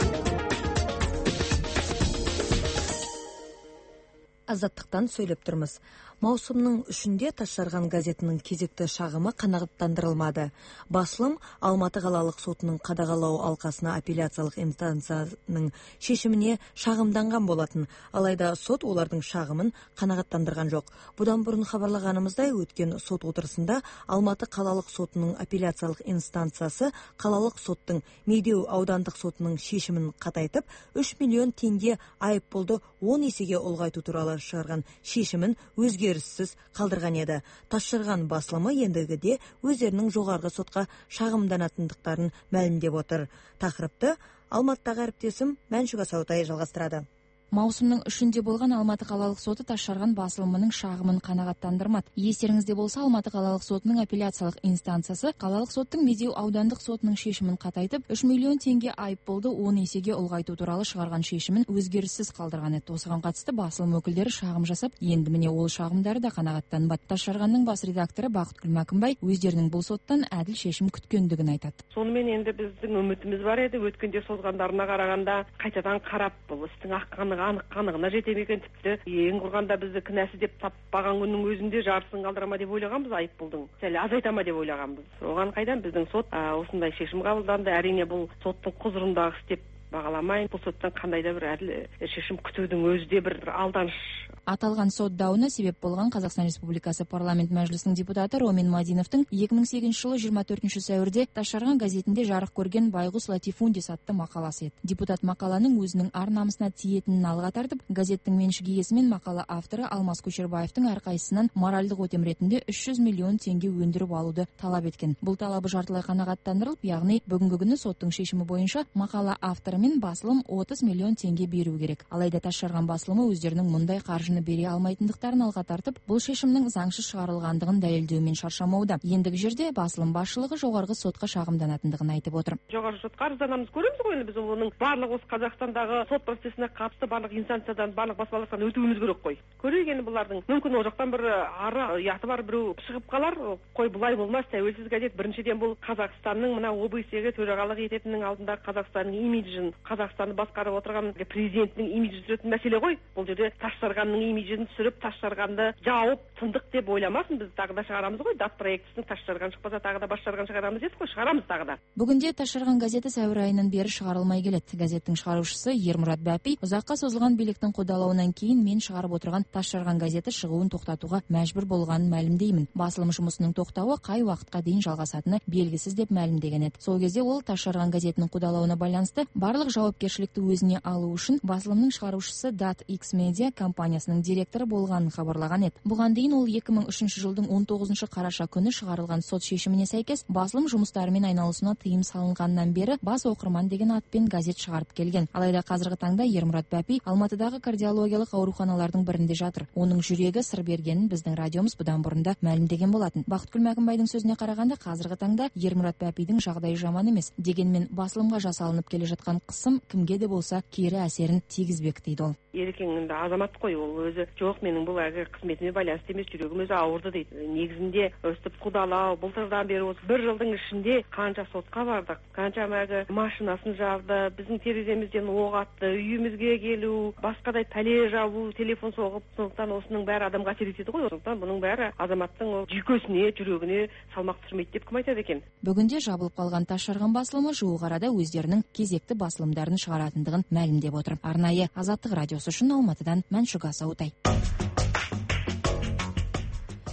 Азаттықтан сөйлеп тұрмыз. Маусымның үшінде Тасжарған газетінің кезекті шағымы қанағаттандырылмады. Басылым Алматы қалалық сотының қадағалау алқасына апелляциялық инстанцияның шешіміне шағымданған болатын. Алайда сот олардың шағымын қанағаттандырған жоқ. Бұдан бұрын хабарлағанымыздай, өткен сот отырысында Алматы қалалық сотының апелляциялық инстанциясы қалалық соттың Медеу аудандық сотының шешімін қатайтып, үш миллион теңге айыппұлды он есеге ұлғайту туралы шығарған шешімін өзге өзгеріссіз қалдырған еді. Тасжарған басылымы ендігіде өздерінің жоғарғы сотқа шағымданатындықтарын мәлімдеп отыр. Тақырыпты Алматыдағы әріптесім Мәншүк Асаутай жалғастырады. Маусымның үшінде болған Алматы қалалық соты Тасжарған басылымының шағымын қанағаттандырмады. Естеріңізде болса, Алматы қалалық сотының апелляциялық инстанциясы қалалық соттың Медеу аудандық сотының шешімін қатайтып, үш миллион теңге айыппұлды он есеге ұлғайту туралы шығарған шешімін өзгеріссіз қалдырған еді. Осыған қатысты басылым өкілдері шағым жасап, енді міне ол шағымдары да қанағаттанбады. Тасжарғанның бас редакторы Бақытгүл Мәкімбай өздерінің бұл соттан әділ шешім күткендігін айтады. Сонымен енді біздің үмітіміз бар еді, өткенде созғандарына қарағанда қайтадан қарап бұл істің аққаны анық қанығына жетемеген, тіпті ең құрғанда бізді кінәсі деп таппаған күннің өзінде жарысын қалдырама деп ойлағанбыз, айыппұлдың сәл азайтама деп ойлағанбыз. Оған қайдан біздің сот осындай шешім қабылданды. Әрине бұл соттың құзырындағы іс деп бағаламайын. Бұл соттан қандай да бір әділ шешім күтудің өзі де бір алданыш. Аталған сот дауына себеп болған Қазақстан Республикасы парламент мәжілісінің депутаты Ромин Мадиновтың екі мың сегізінші жылы жиырма төртінші сәуірде Тасжарған газетінде жарық көрген Байғұс Латифундис атты мақаласы еді. Депутат мақаланың өзінің ар-намысына тиетінін алға тартып, газеттің меншік иесі мен мақала авторы Алмас Көшербаевтың әрқайсысынан моральдық өтем ретінде үш жүз миллион теңге өндіріп алуды талап еткен. Бұл талабы жартылай қанағаттандырылып, яғни бүгінгі күні соттың шешімі бойынша мақала авторы мен басылым отыз миллион теңге беру керек. Алайда Тасжарған басылымы өздерінің мұндай қаржыны бере алмайтындықтарын алға тартып, бұл шешімнің заңсыз шығарылғандығын дәлелдеумен шаршамауда. Ендігі жерде басылым басшылығы жоғарғы сотқа шағымданатындығын айтып отыр. Жоғарғы сотқа арызданамыз, көреміз ғой, біз оның барлық осы Қазақстандағы сот процесіне қатысты барлық инстанциядан, барлық баспалықтан өтуіміз керек қой. Көрегені бұлардың мүмкін ол жақтан бір ары ұяты бар біреу шығып қалар, қой бұлай болмас, тәуелсіз газет. Біріншіден бұл Қазақстанның мына облыстағы төрағалық ететіннің алдында Қазақстанның имиджін, Қазақстанды басқарып отырған президентінің имиджін түсіретін мәселе ғой. Бұл жерде Тасжарғанның имиджін түсіріп, Тасжарғанды жауып тындық деп ойламасын. Біз тағы да шығарамыз ғой. Дат проектісін Тасжарған шықпаса тағы да Басжарған шығарамыз дедік қой, шығарамыз тағы да. Бүгінде Тасжарған газеті сәуір айынан бері шығарылмай келеді. Газеттің шығарушысы Ермұрат Бәпи ұзаққа созылған биліктің қудалауынан кейін мен шығарып отырған Тасжарған газеті шығуын тоқтатуға мәжбүр болғанын мәлімдеймін. Басылым жұмысының тоқтауы қай уақытқа дейін жалғасатыны белгісіз деп мәлімдеген еді. Сол кезде ол Тасжарған газетінің қудалауына байланысты барлық жауапкершілікті өзіне алу үшін басылымның шығарушысы Дат X Media компаниясының директоры болғанын хабарлаған еді. Бұған дейін ол екі мың үшінші жылдың он тоғызыншы қараша күні шығарылған сот шешіміне сәйкес басылым жұмыстарымен айналысуына тыйым салынғаннан бері Бас оқырман деген атпен газет шығарып келген. Алайда қазіргі таңда Ермұрат Бәпи Алматыдағы кардиологиялық ауруханалардың бірінде жатыр. Оның жүрегі сыр бергенін біздің радиомыз бұдан бұрында мәлімдеген болатын. Бақытгүл Мәкімбайдың сөзіне қарағанда, қазіргі таңда Ермұрат Бәпидің жағдайы жаман емес. Дегенмен басылымға жасалынып келе жатқан қысым кімге де болса кері әсерін тигізбек дейді ол. Ерекеңінде азамат қой, ол өзі жоқ, менің бұл әгі қызметіме байланысты емес, жүрегім өзі ауырды дейді. Негізінде өстіп қудалау, былтырдан бері осы бір жылдың ішінде қанша сотқа бардық, қанша мәгі машинасын жарды, біздің тереземізден оқ атты, үйімізге келу, басқадай пәле жабу, телефон соғып, сондықтан осының бәрі адамға әсер етеді ғой. Сондықтан бұның бәрі азаматтың жүйкесіне, жүрегіне салмақ түсірмейді деп кім айтады екен. Бүгінде жабылып қалған Тасжарған басылымы жуық арада өздерінің кезекті басылымдарын шығаратындығын мәлімдеп отыр. Арнайы Азаттық радиосы үшін Алматыдан Мәншүк Асаутай.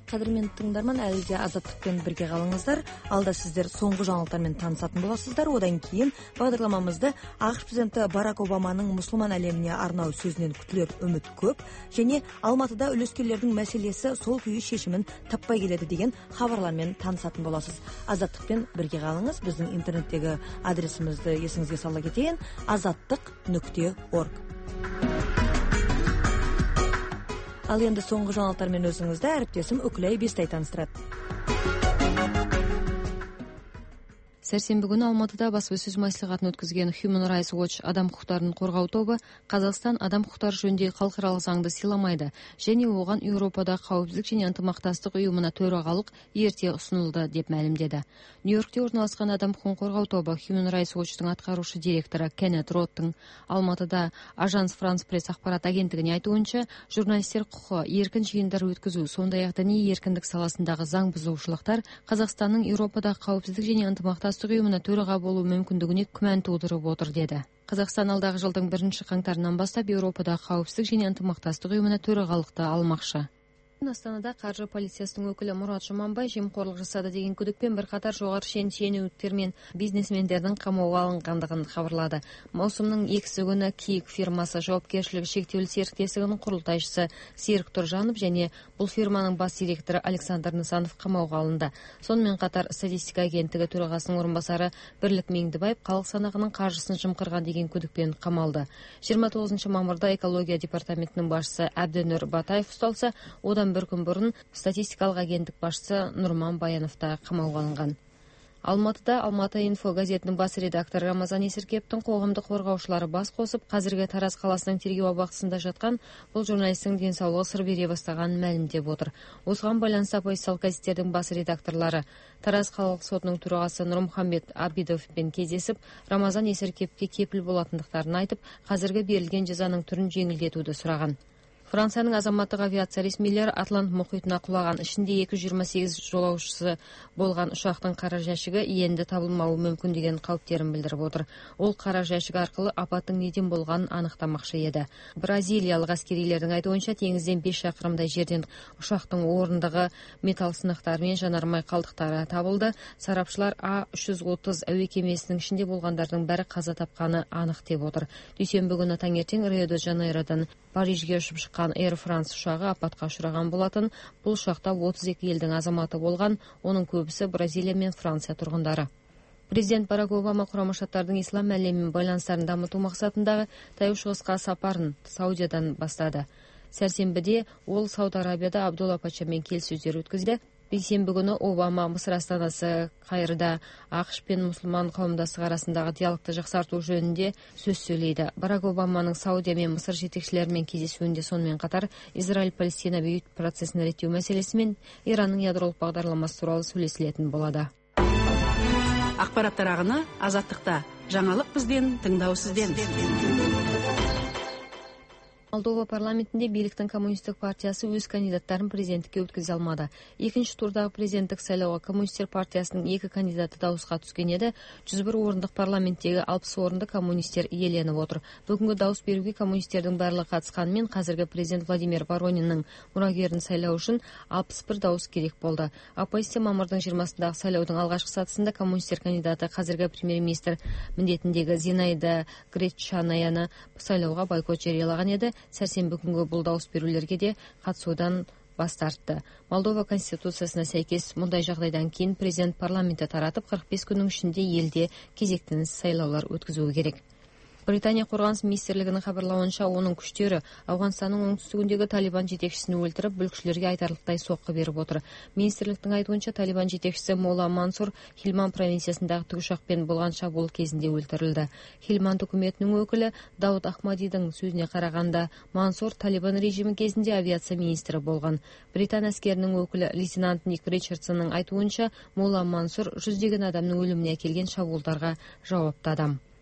кадырменді тыңдарман, әлі де Азаттықпен бірге қалыңыздар. Алда сіздер соңғы жаңалықтармен танысатын боласыздар. Одан кейін бағдарламамызды АКШ президенті Барак Обаманың мұсылман әлеміне арнау сөзінен күтілер үміт көп және Алматыда үлескерлердің мәселесі сол күйі шешімін таппай келеді деген хабарлармен танысатын боласыз. Азаттықпен бірге қалыңыз. Біздің интернеттегі адресімізді есіңізге сала кетейін: азаттық нүкте орг. Ал енді соңғы жаңалықтармен өзіңізді әріптесім Үкілай Бестай таныстырады. Сәрсенбі күні Алматыда баспасөз мәслихатын өткізген Human Rights Watch адам құқықтарын қорғау тобы Қазақстан адам құқықтары жөніндегі халықаралық заңды сыйламайды және оған Еуропада қауіпсіздік және ынтымақтастық ұйымына төрағалық ерте ұсынылды деп мәлімдеді. Нью-Йоркте орналасқан адам құқығын қорғау тобы Human Rights Watch-тың атқарушы директоры Кеннет Роттың Алматыда Ажанс Франс пресс ақпарат агенттігіне айтуынша, журналистер құқы, еркін жиындар өткізу, сондай-ақ діни еркіндік саласындағы заң бұзушылықтар Қазақстанның Еуропадағы қауіпсіздік және ынтымақтастық ұйымына төраға болу мүмкіндігіне күмән тудырып отыр деді. Қазақстан алдағы жылдың бірінші қаңтарынан бастап Еуропадағы қауіпсіздік және ынтымақтастық ұйымына төрағалықты алмақшы. Астанада қаржы полициясының өкілі Мұрат Жұманбай жемқорлық жасады деген күдікпен бірқатар жоғары шенеуніктер мен бизнесмендердің қамауға алынғандығын хабарлады. Маусымның екісі күні Киік фирмасы жауапкершілігі шектеулі серіктестігінің құрылтайшысы Серік Тұржанов және бұл фирманың бас директоры Александр Нысанов қамауға алынды. Сонымен қатар статистика агенттігі төрағасының орынбасары Бірлік Меңдібаев халық санағының қаржысын жымқырған деген күдікпен қамалды. жиырма тоғызыншы мамырда экология департаментінің басшысы Әбдінұр Батаев ұсталса, одан бір күн бұрын статистикалық агенттік басшысы Нұрман Баянов та қамауға алынған. Алматыда Алматы инфо газетінің бас редакторы Рамазан Есіркептің қоғамдық қорғаушылары бас қосып, қазіргі Тараз қаласының тергеу абақтысында жатқан бұл журналистің денсаулығы сыр бере бастағанын мәлімдеп отыр. Осыған байланысты оппозициялық газеттердің бас редакторлары Тараз қалалық сотының төрағасы Нұрмұхамбет Абидовпен кездесіп, Рамазан Есіркепке кепіл болатындықтарын айтып, қазіргі берілген жазаның түрін жеңілдетуді сұраған. Францияның азаматтық авиация ресмилері Атлант мұхитына құлаған, ішінде екі жүз жиырма сегіз жолаушысы болған ұшақтың қара жәшігі енді табылмауы мүмкін деген қауіптерін білдіріп отыр. Ол қара жәшік арқылы апаттың неден болғанын анықтамақшы еді. Бразилиялық әскерилердің айтуынша, теңізден бес шақырымдай жерден ұшақтың орындығы металл сынықтары мен жанармай қалдықтары табылды. Сарапшылар А үш жүз отыз әуе кемесінің ішінде болғандардың бәрі қаза тапқаны анық деп отыр. Дүйсенбі күні таңертең Рио-де-Жанейродан Парижге ұшып шыққан Air France ұшағы апатқа ұшыраған болатын. Бұл ұшақта отыз екі елдің азаматы болған, оның көбісі Бразилия мен Франция тұрғындары. Президент Барак Обама Құрама Штаттардың ислам әлемімен байланыстарын дамыту мақсатындағы таяу шығысқа сапарын Саудиядан бастады. Сәрсенбіде ол Сауд Арабияда Абдулла патшамен келіссөздер өткізді. Бейсенбі күні Обама Мысыр астанасы Каирда АКШ пен мұсылман қауымдастығы арасындағы диалогты жақсарту жөнінде сөз сөйлейді. Барак Обаманың Саудия мен Мысыр жетекшілерімен кездесуінде сонымен қатар Израиль-Палестина бейбіт процесін реттеу мәселесі мен Иранның ядролық бағдарламасы туралы сөйлесілетін болады. Ақпараттар ағыны Азаттықта. Жаңалық бізден, тыңдау сізден. Молдова парламентінде биліктің коммунистік партиясы өз кандидаттарын президенттікке өткізе алмады. Екінші турдағы президенттік сайлауға коммунистер партиясының екі кандидаты дауысқа түскен еді. жүз бір орындық парламенттегі алпыс орынды коммунистер иеленіп отыр. Бүгінгі дауыс беруге коммунистердің барлығы қатысқанымен қазіргі президент Владимир Ворониннің мұрагерін сайлау үшін алпыс бір дауыс керек болды. Оппозиция мамырдың жиырмасындағы сайлаудың алғашқы сатысында коммунистер кандидаты қазіргі премьер-министр міндетіндегі Зинаида Гречанаяны сайлауға бойкот жариялаған еді. Сәрсенбі күнгі бұл дауыс берулерге де қатысудан бас тартты. Молдова конституциясына сәйкес мұндай жағдайдан кейін президент парламентті таратып қырық бес күннің ішінде елде кезекті сайлаулар өткізуі керек. Британия қорғаныс министрлігінің хабарлауынша, оның күштері Ауғанстанның оңтүстігіндегі Талибан жетекшісін өлтіріп, бүлікшілерге айтарлықтай соққы беріп отыр. Министрліктің айтуынша, Талибан жетекшісі Мола Мансур Хилман провинциясындағы тікұшақпен болған шабуыл кезінде өлтірілді. Хилман үкіметінің өкілі Дауд Ахмадидің сөзіне қарағанда, Мансур Талибан режимі кезінде авиация министрі болған. Британ әскерінің өкілі лейтенант Ник Ричардсонның айтуынша, Мола Мансур жүздеген адамның өліміне әкелген шабуылдарға жауапты адам.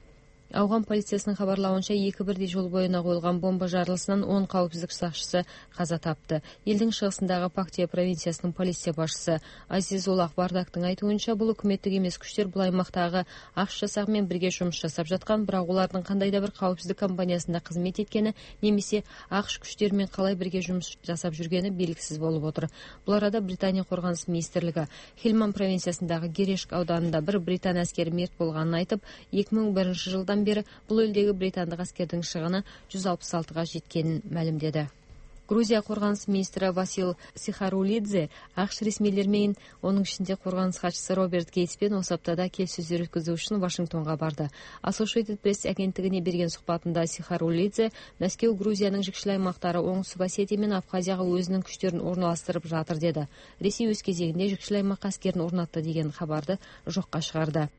Ауған полициясының хабарлауынша екі бірдей жол бойына қойылған бомба жарылысынан он қауіпсіздік сақшысы қаза тапты. Елдің шығысындағы Пактия провинциясының полиция басшысы Азизоллах Бардактың айтуынша, бұл үкіметтік емес күштер бұл аймақтағы ақш жасағымен бірге жұмыс жасап жатқан, бірақ олардың қандай да бір қауіпсіздік компаниясында қызмет еткені немесе ақш күштерімен қалай бірге жұмыс жасап жүргені белгісіз болып отыр. Бұл арада Британия қорғаныс министрлігі Хельманд провинциясындағы Герешк ауданында бір британ әскері мерт болғанын айтып, екі мың бірінші жылдан бері бұл елдегі британдық әскердің шығыны жүз алпыс алтыға жеткенін мәлімдеді. Грузия қорғаныс министрі Васил Сихарулидзе ақш ресмилермен, оның ішінде қорғаныс хатшысы Роберт Гейтспен осы аптада келіссөздер өткізу үшін Вашингтонға барды. Associated Press агенттігіне берген сұхбатында Сихарулидзе Мәскеу Грузияның жікшіл аймақтары Оңтүстік Осетия мен Абхазияға өзінің күштерін орналастырып жатыр деді. Ресей өз кезегінде жікшіл аймаққа әскерін орнатты деген хабарды жоққа шығарды.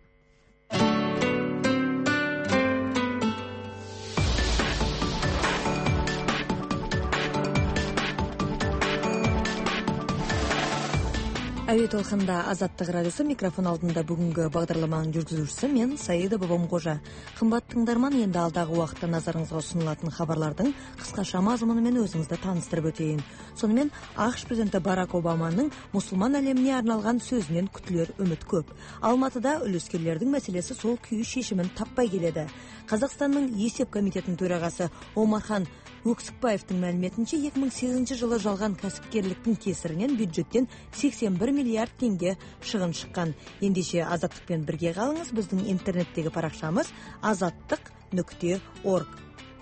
Әуе толқында Азаттық радиосы, микрофон алдында бүгінгі бағдарламаның жүргізушісі мен Саида Бабамқожа. Қымбат тыңдарман, енді алдағы уақытта назарыңызға ұсынылатын хабарлардың қысқаша мазмұнымен өзіңізді таныстырып өтейін. Сонымен ақш президенті Барак Обаманың мұсылман әлеміне арналған сөзінен күтілер үміт көп. Алматыда үлескерлердің мәселесі сол күйі шешімін таппай келеді. Қазақстанның есеп комитетінің төрағасы Омархан Өксікбаевтың мәліметінше, екі мың сегізінші жылы жалған кәсіпкерліктің кесірінен бюджеттен сексен бір миллиард теңге шығын шыққан. Ендеше Азаттықпен бірге қалыңыз. Біздің интернеттегі парақшамыз азаттық нүкте орг.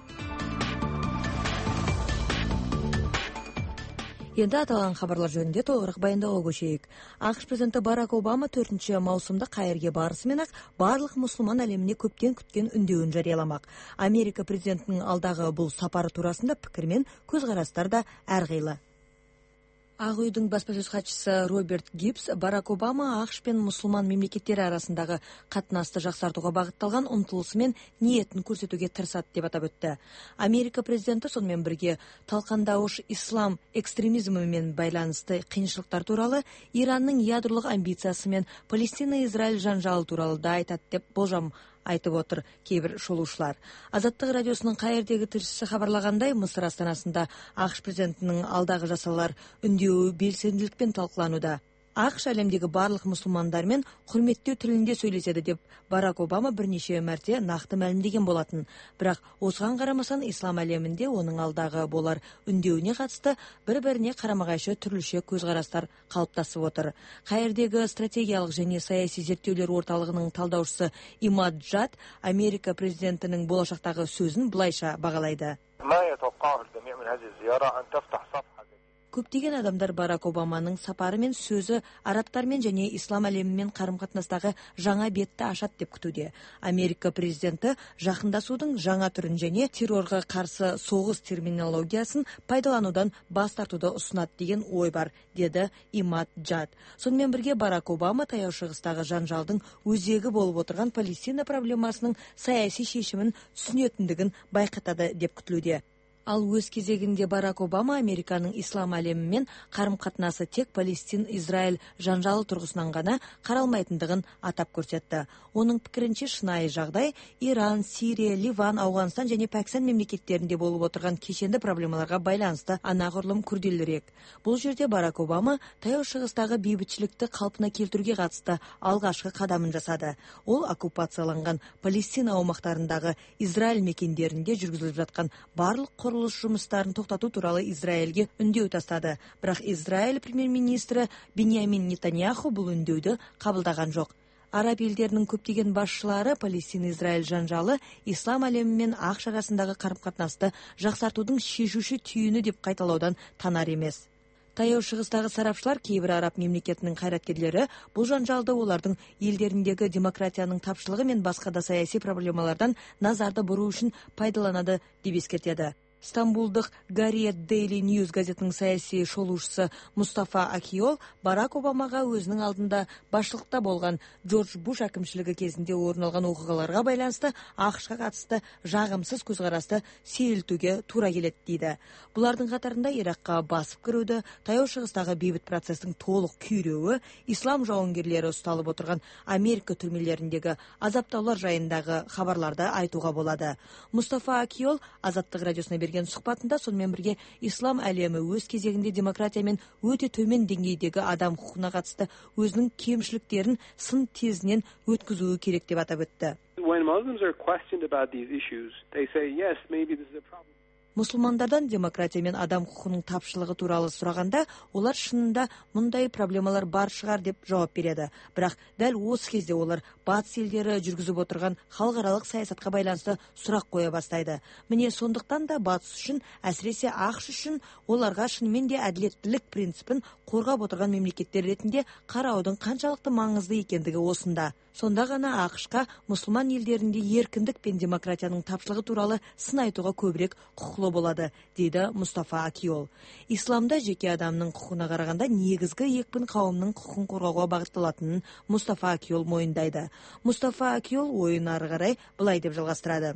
Енді аталған хабарлар жөнінде толығырақ баяндауға көшейік. ақш президенті Барак Обама төртінші маусымда Каирге барысымен-ақ барлық мұсылман әлеміне көптен күткен үндеуін жарияламақ. Америка президентінің алдағы бұл сапары турасында пікір мен көзқарастар да әрқилы. Ақ үйдің баспасөз хатшысы Роберт Гибс Барак Обама ақш пен мұсылман мемлекеттері арасындағы қатынасты жақсартуға бағытталған ұмтылысы мен ниетін көрсетуге тырысады деп атап өтті. Америка президенті сонымен бірге талқандауыш ислам экстремизмімен байланысты қиыншылықтар туралы, Иранның ядролық амбициясы мен Палестина-Израиль жанжалы туралы да айтады деп болжам айтып отыр кейбір шолушылар. Азаттық радиосының Каирдегі тілшісі хабарлағандай, Мысыр астанасында ақш президентінің алдағы жасалар үндеуі белсенділікпен талқылануда. ақш әлемдегі барлық мұсылмандармен құрметтеу тілінде сөйлеседі деп Барак Обама бірнеше мәрте нақты мәлімдеген болатын. Бірақ осыған қарамастан ислам әлемінде оның алдағы болар үндеуіне қатысты бір-біріне қарама-қайшы түрліше көзқарастар қалыптасып отыр. Каирдегі стратегиялық және саяси зерттеулер орталығының талдаушысы Имад Джад Америка президентінің болашақтағы сөзін былайша бағалайды. Көптеген адамдар Барак Обаманың сапары мен сөзі арабтармен және ислам әлемімен қарым-қатынастағы жаңа бетті ашады деп күтуде. Америка президенті жақындасудың жаңа түрін және террорға қарсы соғыс терминологиясын пайдаланудан бас тартуды ұсынады деген ой бар, деді Имад Джад. Сонымен бірге Барак Обама таяу шығыстағы жанжалдың өзегі болып отырған Палестина проблемасының саяси шешімін түсінетіндігін байқатады деп күтілуде. Ал өз кезегінде Барак Обама Американың ислам әлемімен қарым-қатынасы тек Палестин-Израиль жанжалы тұрғысынан ғана қаралмайтындығын атап көрсетті. Оның пікірінше шынайы жағдай Иран, Сирия, Ливан, Ауғанстан және Пәкістан мемлекеттерінде болып отырған кешенді проблемаларға байланысты анағұрлым күрделірек. Бұл жерде Барак Обама таяу шығыстағы бейбітшілікті қалпына келтіруге қатысты алғашқы қадамын жасады. Ол оккупацияланған Палестина аумақтарындағы Израиль мекендерінде жүргізіліп жатқан барлық құрылыс жұмыстарын тоқтату туралы Израильге үндеу тастады. Бірақ Израиль премьер-министрі Биньямин Нетаньяху бұл үндеуді қабылдаған жоқ. Араб елдерінің көптеген басшылары Палестин-Израиль жанжалы ислам әлемімен ақш арасындағы қарым-қатынасты жақсартудың шешуші түйіні деп қайталаудан танар емес. Таяу шығыстағы сарапшылар, кейбір араб мемлекетінің қайраткерлері бұл жанжалды олардың елдеріндегі демократияның тапшылығы мен басқа да саяси проблемалардан назарды бұру үшін пайдаланады деп ескертеді. Стамбулдық Гарриет Дейли Ньюс газетінің саяси шолушысы Мустафа Акиол Барак Обамаға өзінің алдында басшылықта болған Джордж Буш әкімшілігі кезінде орын алған оқиғаларға байланысты ақш-қа қатысты жағымсыз көзқарасты сейілтуге тура келеді дейді. Бұлардың қатарында Иракқа басып кіруді, Таяу Шығыстағы бейбіт процестің толық күйреуі, ислам жауынгерлері ұсталып отырған Америка түрмелеріндегі азаптаулар жайындағы хабарларды айтуға болады. Мустафа Акиол Азаттық радиосына берген сұхбатында сонымен бірге ислам әлемі өз кезегінде демократиямен өте төмен деңгейдегі адам құқығына қатысты өзінің кемшіліктерін сын тезінен өткізуі керек деп атап өтті. Мұсылмандардан демократия мен адам құқығының тапшылығы туралы сұрағанда, олар шынында мұндай проблемалар бар шығар деп жауап береді. Бірақ дәл осы кезде олар батыс елдері жүргізіп отырған халықаралық саясатқа байланысты сұрақ қоя бастайды. Міне сондықтан да батыс үшін, әсіресе ақш үшін оларға шынымен де әділеттілік принципін қорғап отырған мемлекеттер ретінде қараудың қаншалықты маңызды екендігі осында. Сонда ғана ақш-қа мұсылман елдерінде еркіндік пен демократияның тапшылығы туралы сын айтуға көбірек құқылы болады, дейді Мустафа Акиол. Исламда жеке адамның құқығына қарағанда негізгі екпін қауымның құқығын қорғауға бағытталатынын Мустафа Акиол мойындайды. Мустафа Акиол ойын ары қарай былай деп жалғастырады.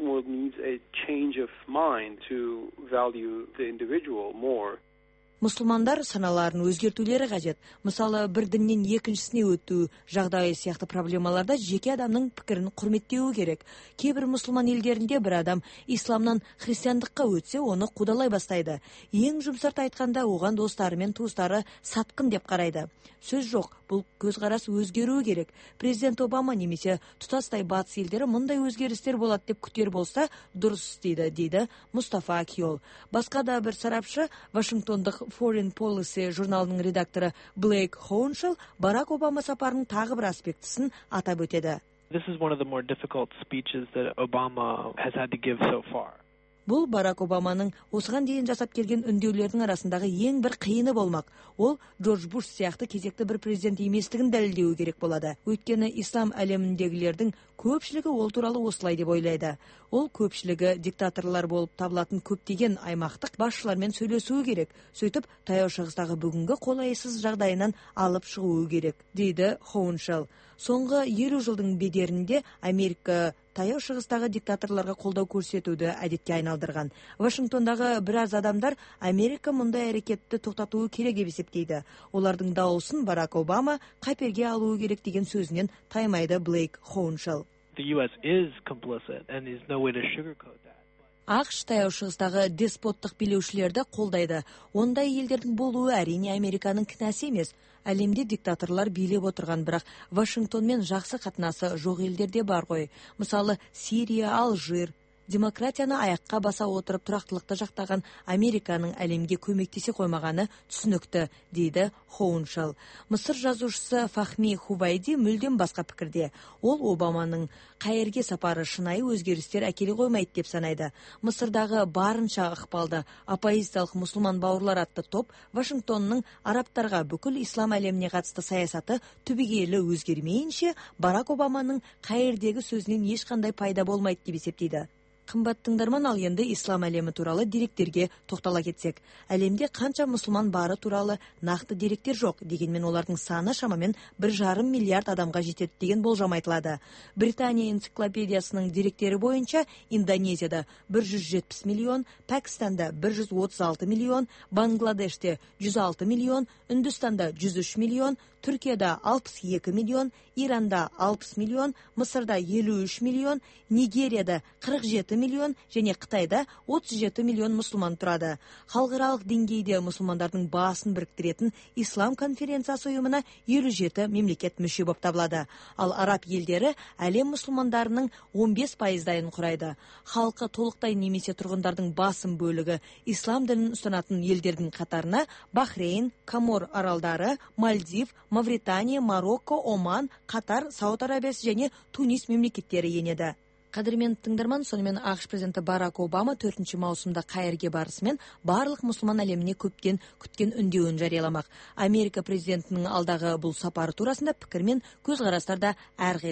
Мұсылмандар саналарын өзгертулері қажет. Мысалы, бір діннен екіншісіне өту жағдайы сияқты проблемаларда жеке адамның пікірін құрметтеуі керек. Кейбір мұсылман елдерінде бір адам исламнан христиандыққа өтсе, оны қудалай бастайды. Ең жұмсарт айтқанда, оған достары мен туыстары сатқын деп қарайды. Сөз жоқ, бұл көзқарас өзгеруі керек. Президент Обама немесе тұтастай батыс елдері мұндай өзгерістер болады деп күтер болса, дұрыс істейді, дейді Мустафа Акиол. Басқа да бір сарапшы, Вашингтондық Foreign Policy журналының редакторы Блейк Хоуншел Барак Обама сапарының тағы бір аспектісін атап өтеді. This is one of the more difficult speeches that Obama has had to give so far. Бұл Барак Обаманың осыған дейін жасап келген үндеулердің арасындағы ең бір қиыны болмақ. Ол Джордж Буш сияқты кезекті бір президент еместігін дәлелдеуі керек болады. Өйткені ислам әлеміндегілердің көпшілігі ол туралы осылай деп ойлайды. Ол көпшілігі диктаторлар болып табылатын көптеген аймақтық басшылармен сөйлесуі керек. Сөйтіп, Таяу Шығыстағы бүгінгі қолайсыз жағдайынан алып шығуы керек, дейді Хоуншел. Соңғы елу жылдың бедерінде Америка Таяу Шығыстағы диктаторларға қолдау көрсетуді әдетке айналдырған. Вашингтондағы біраз адамдар Америка мұндай әрекетті тоқтатуы керек деп есептейді. Олардың дауысын Барак Обама қаперге алуы керек деген сөзінен таймайды Блейк Хоуншел. The U S is complicit and there's no way to sugarcoat that. ақш Таяу Шығыстағы деспоттық билеушілерді қолдайды. Ондай елдердің болуы әрине Американың кінәсі емес. Әлемде диктаторлар билеп отырған, бірақ Вашингтонмен жақсы қатынасы жоқ елдерде бар ғой. Мысалы, Сирия, Алжир. Демократияны аяққа баса отырып тұрақтылықты жақтаған Американың әлемге көмектесе қоймағаны түсінікті, дейді Хоуншел. Мысыр жазушысы Фахми Хувайди мүлдем басқа пікірде. Ол Обаманың қайырге сапары шынайы өзгерістер әкеле қоймайды деп санайды. Мысырдағы барынша ықпалды оппозициялық мұсылман бауырлар атты топ Вашингтонның арабтарға бүкіл ислам әлеміне қатысты саясаты түбегейлі өзгермейінше Барак Обаманың қайырдегі сөзінен ешқандай пайда болмайды деп есептейді. Қымбат тыңдарман, ал енді ислам әлемі туралы деректерге тоқтала кетсек. Әлемде қанша мұсылман бары туралы нақты деректер жоқ, дегенмен олардың саны шамамен бір жарым миллиард адамға жетеді деген болжам айтылады. Британия энциклопедиясының деректері бойынша Индонезияда бір жүз жетпіс миллион, Пәкістанда бір жүз отыз алты миллион, Бангладеште жүз алты миллион, Үндістанда жүз үш миллион, Түркияда алпыс екі миллион, Иранда алпыс миллион, Мысырда елу үш миллион, Нигерияда қырық жеті миллион және Қытайда отыз жеті миллион мұсылман тұрады. Халықаралық деңгейде мұсылмандардың басын біріктіретін Ислам конференциясы ұйымына елу жеті мемлекет мүше болып табылады. Ал араб елдері әлем мұсылмандарының он бес пайыздайын құрайды. Халқы толықтай немесе тұрғындардың басым бөлігі ислам дінін ұстанатын елдердің қатарына Бахрейн, Комор аралдары, Мальдив, Мавритания, Марокко, Оман, Қатар, Сауд Арабиясы және Тунис мемлекеттері енеді. Қадірмен тыңдарман, сонымен ақш президенті Барак Обама төртінші маусымда қайырге барысымен барлық мұсылман әлеміне көптен күткен үндеуін жарияламақ. Америка президентінің алдағы бұл сапары турасында пікір мен көзқарастар да әрқилы.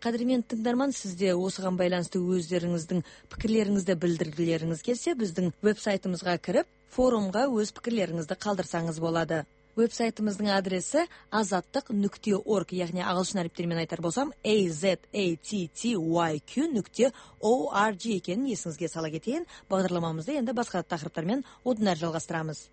кадырменді тыңдарман, сизде осыған байланысты өздеріңіздің пікірлеріңізді білдіргілеріңіз келсе, біздің веб-сайтымызға кіріп, форумға өз пікірлеріңізді қалдырсаңыз болады. Веб-сайтымыздың адресі азаттық нүкте орг, яғни ағылшын әріптермен айтар болсам a z a t t y q нүкте org екенін есіңізге сала кетейін. Бағдарламамызды енді басқа тақырыптармен одан әрі жалғастырамыз.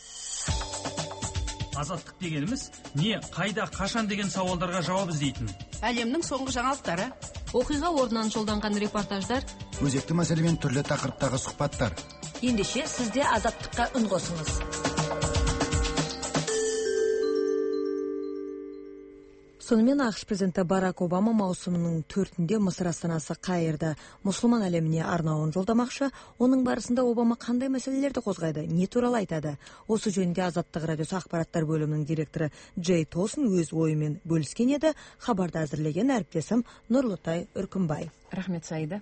Азаттық дегеніміз не, қайда, қашан деген сауалдарға жауап іздейтін. Әлемнің соңғы жаңалықтары, оқиға орнынан жолданған репортаждар, өзекті мәселемен түрлі тақырыптағы сұхбаттар. Ендеше сізде азаттыққа үн қосыңыз. Сонымен ақш президенті Барак Обама маусымның төртінде Мысыр астанасы Каирда мұсылман әлеміне арнауын жолдамақшы. Оның барысында Обама қандай мәселелерді қозғайды, не туралы айтады? Осы жөнінде Азаттық радиосы ақпараттар бөлімінің директоры Джей Толсон өз ойымен бөліскен еді. Хабарды әзірлеген әріптесім Нұрлытай Үркімбай. Рахмет, Саида.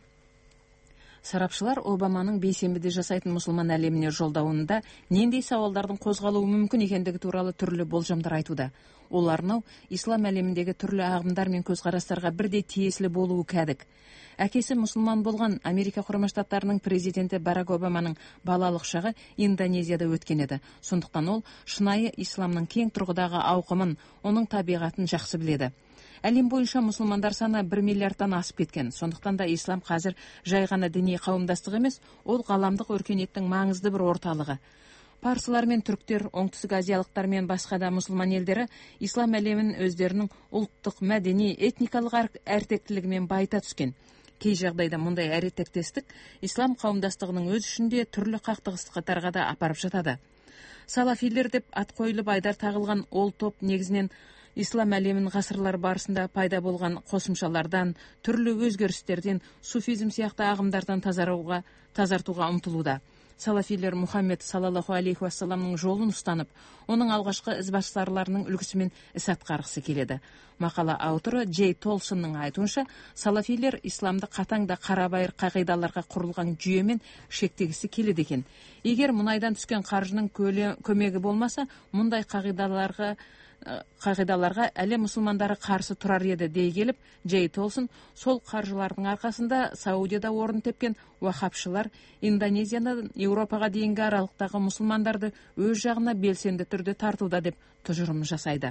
Сарапшылар Обаманың бейсенбіде жасайтын мұсылман әлеміне жолдауында нендей сауалдардың қозғалуы мүмкін екендігі туралы түрлі болжамдар айтуда. Оларнау ислам әлеміндегі түрлі ағымдар мен көзқарастарға бірдей тиесілі болуы кәдік. Әкесі мұсылман болған Америка Құрама Штаттарының президенті Барак Обаманың балалық шағы Индонезияда өткен еді. Сондықтан ол шынайы исламның кең тұрғыдағы ауқымын, оның табиғатын жақсы біледі. Әлем бойынша мұсылмандар саны бір миллиардтан асып кеткен. Сондықтан да ислам қазір жай ғана діни қауымдастық емес, ол ғаламдық өркениеттің маңызды бір орталығы. Парсылар мен түріктер, оңтүстік азиялықтар мен басқа да мұсылман елдері ислам әлемін өздерінің ұлттық, мәдени, этникалық әртектілігімен байыта түскен. Кей жағдайда мұндай әртектестік ислам қауымдастығының өз ішінде түрлі қақтығыстарға да апарып жатады. Салафилер деп ат қойылып айдар тағылған ол топ негізінен ислам әлемін ғасырлар барысында пайда болған қосымшалардан, түрлі өзгерістерден, суфизм сияқты ағымдардан тазаруға, тазартуға ұмтылуда. Салафилер Мұхаммед саллаллаху алейхи уассаламның жолын ұстанып, оның алғашқы ізбасарларының үлгісімен іс атқарғысы келеді. Мақала авторы Джей Толсонның айтуынша, салафилер исламды қатаң да қарабайыр қағидаларға құрылған жүйемен шектегісі келеді екен. Егер мұнайдан түскен қаржының көмегі болмаса, мұндай қағидаларға қағидаларға әлем мұсылмандары қарсы тұрар еді дей келіп, Джей Толсон сол қаржылардың арқасында Саудияда орын тепкен уахабшылар Индонезиядан Еуропаға дейінгі аралықтағы мұсылмандарды өз жағына белсенді түрде тартуда деп тұжырым жасайды.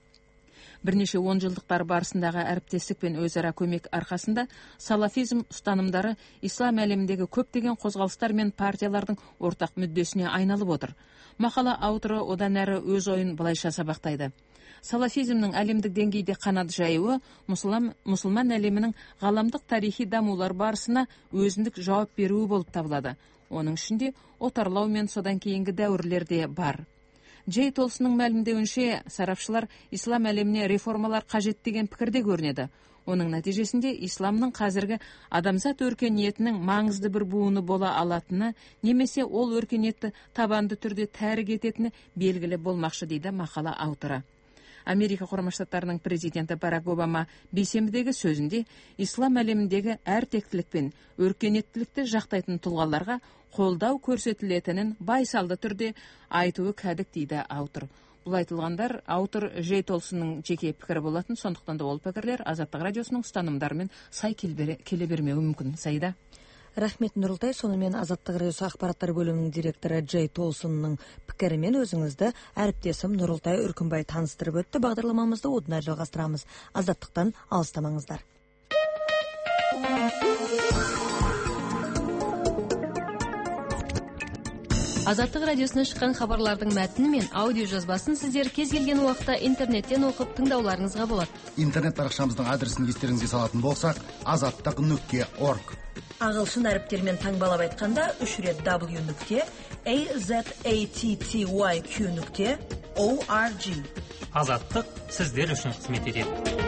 Бірнеше он жылдықтар барысындағы әріптестік пен өзара көмек арқасында салафизм ұстанымдары ислам әлеміндегі көптеген қозғалыстар мен партиялардың ортақ мүддесіне айналып отыр. Мақала авторы одан әрі өз ойын былайша сабақтайды. Салафизмнің әлемдік деңгейде қанат жаюы мұсылман, мұсылман әлемінің ғаламдық тарихи дамулар барысына өзіндік жауап беруі болып табылады. Оның ішінде отарлау мен содан кейінгі дәуірлерде бар. Джей Толсонның мәлімдеуінше, сарапшылар ислам әлеміне реформалар қажет деген пікірде көрінеді. Оның нәтижесінде исламның қазіргі адамзат өркениетінің маңызды бір буыны бола алатыны, немесе ол өркениетті табанды түрде тәрік ететіні белгілі болмақшы дейді мақала авторы. Америка Құрама Штаттарының президенті Барак Обама бейсенбідегі сөзінде ислам әлеміндегі әртектілік пен өркениеттілікті жақтайтын тұлғаларға қолдау көрсетілетінін байсалды түрде айтуы кәдік дейді автор. Бұл айтылғандар автор Джей Толсонның жеке пікірі болатын, сондықтан да ол пікірлер Азаттық радиосының ұстанымдарымен сай келе бермеуі мүмкін. Саида. Рахмет, Нұрлытай. Сонымен Азаттық радиосы ақпараттар бөлімінің директоры Джей Толсонның пікірімен өзіңізді әріптесім Нұрлытай Үркімбай таныстырып өтті. Бағдарламамызды одан әрі жалғастырамыз. Азаттықтан алыстамаңыздар. Азаттық радиосынан шыққан хабарлардың мәтіні мен аудио жазбасын сіздер кез келген уақытта интернеттен оқып тыңдауларыңызға болады. Интернет парақшамыздың адресін естеріңізге салатын болсақ, азаттық нүкте орг. Ағылшын әріптермен таңбалап айтқанда үш рет w нүкте a z a t t y q нүкте org. Азаттық сіздер үшін қызмет етеді.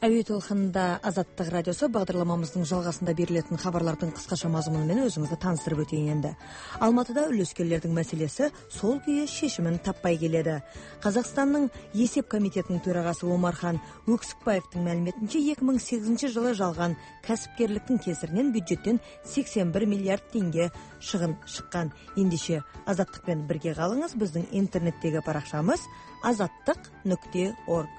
Әуе толқынында Азаттық радиосы бағдарламамыздың жалғасында берілетін хабарлардың қысқаша мазмұнымен өзіңізді таныстырып өтейін енді. Алматыда үлескерлердің мәселесі сол күйі шешімін таппай келеді. Қазақстанның есеп комитетінің төрағасы Омархан Өксікбаевтың мәліметінше екі мың сегізінші жылы жалған кәсіпкерліктің кесірінен бюджеттен сексен бір миллиард теңге шығын шыққан. Ендеше Азаттықпен бірге қалыңыз. Біздің интернеттегі парақшамыз азаттық нүкте орг.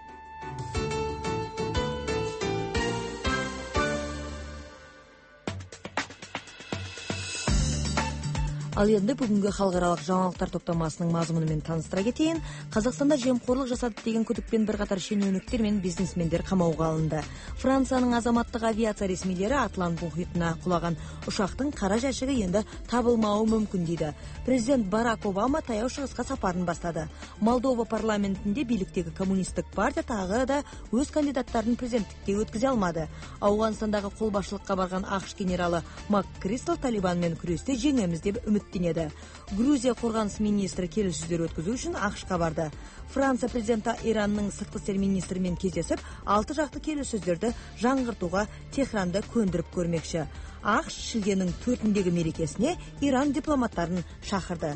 Ал енді бүгінгі халықаралық жаңалықтар топтамасының мазмұнымен таныстыра кетейін. Қазақстанда жемқорлық жасады деген күдікпен бірқатар шенеуніктер мен бизнесмендер қамауға алынды. Францияның азаматтық авиация ресмилері Атлант мұхитына құлаған ұшақтың қара жәшігі енді табылмауы мүмкін дейді. Президент Барак Обама таяу шығысқа сапарын бастады. Молдова парламентінде биліктегі коммунистік партия тағы да өз кандидаттарын президенттікке өткізе алмады. Ауғанстандағы қолбасшылыққа барған ақш генералы МакКристал Талибанмен күресте жеңеміз деп үміттенеді. Грузия қорғаныс министрі келіссөздер өткізу үшін ақшқа барды. Франция президенті Иранның сыртқы істер министрімен кездесіп, алты жақты келіссөздерді жаңғыртуға Техранды көндіріп көрмекші. ақш шілденің төртіндегі мерекесіне Иран дипломаттарын шақырды.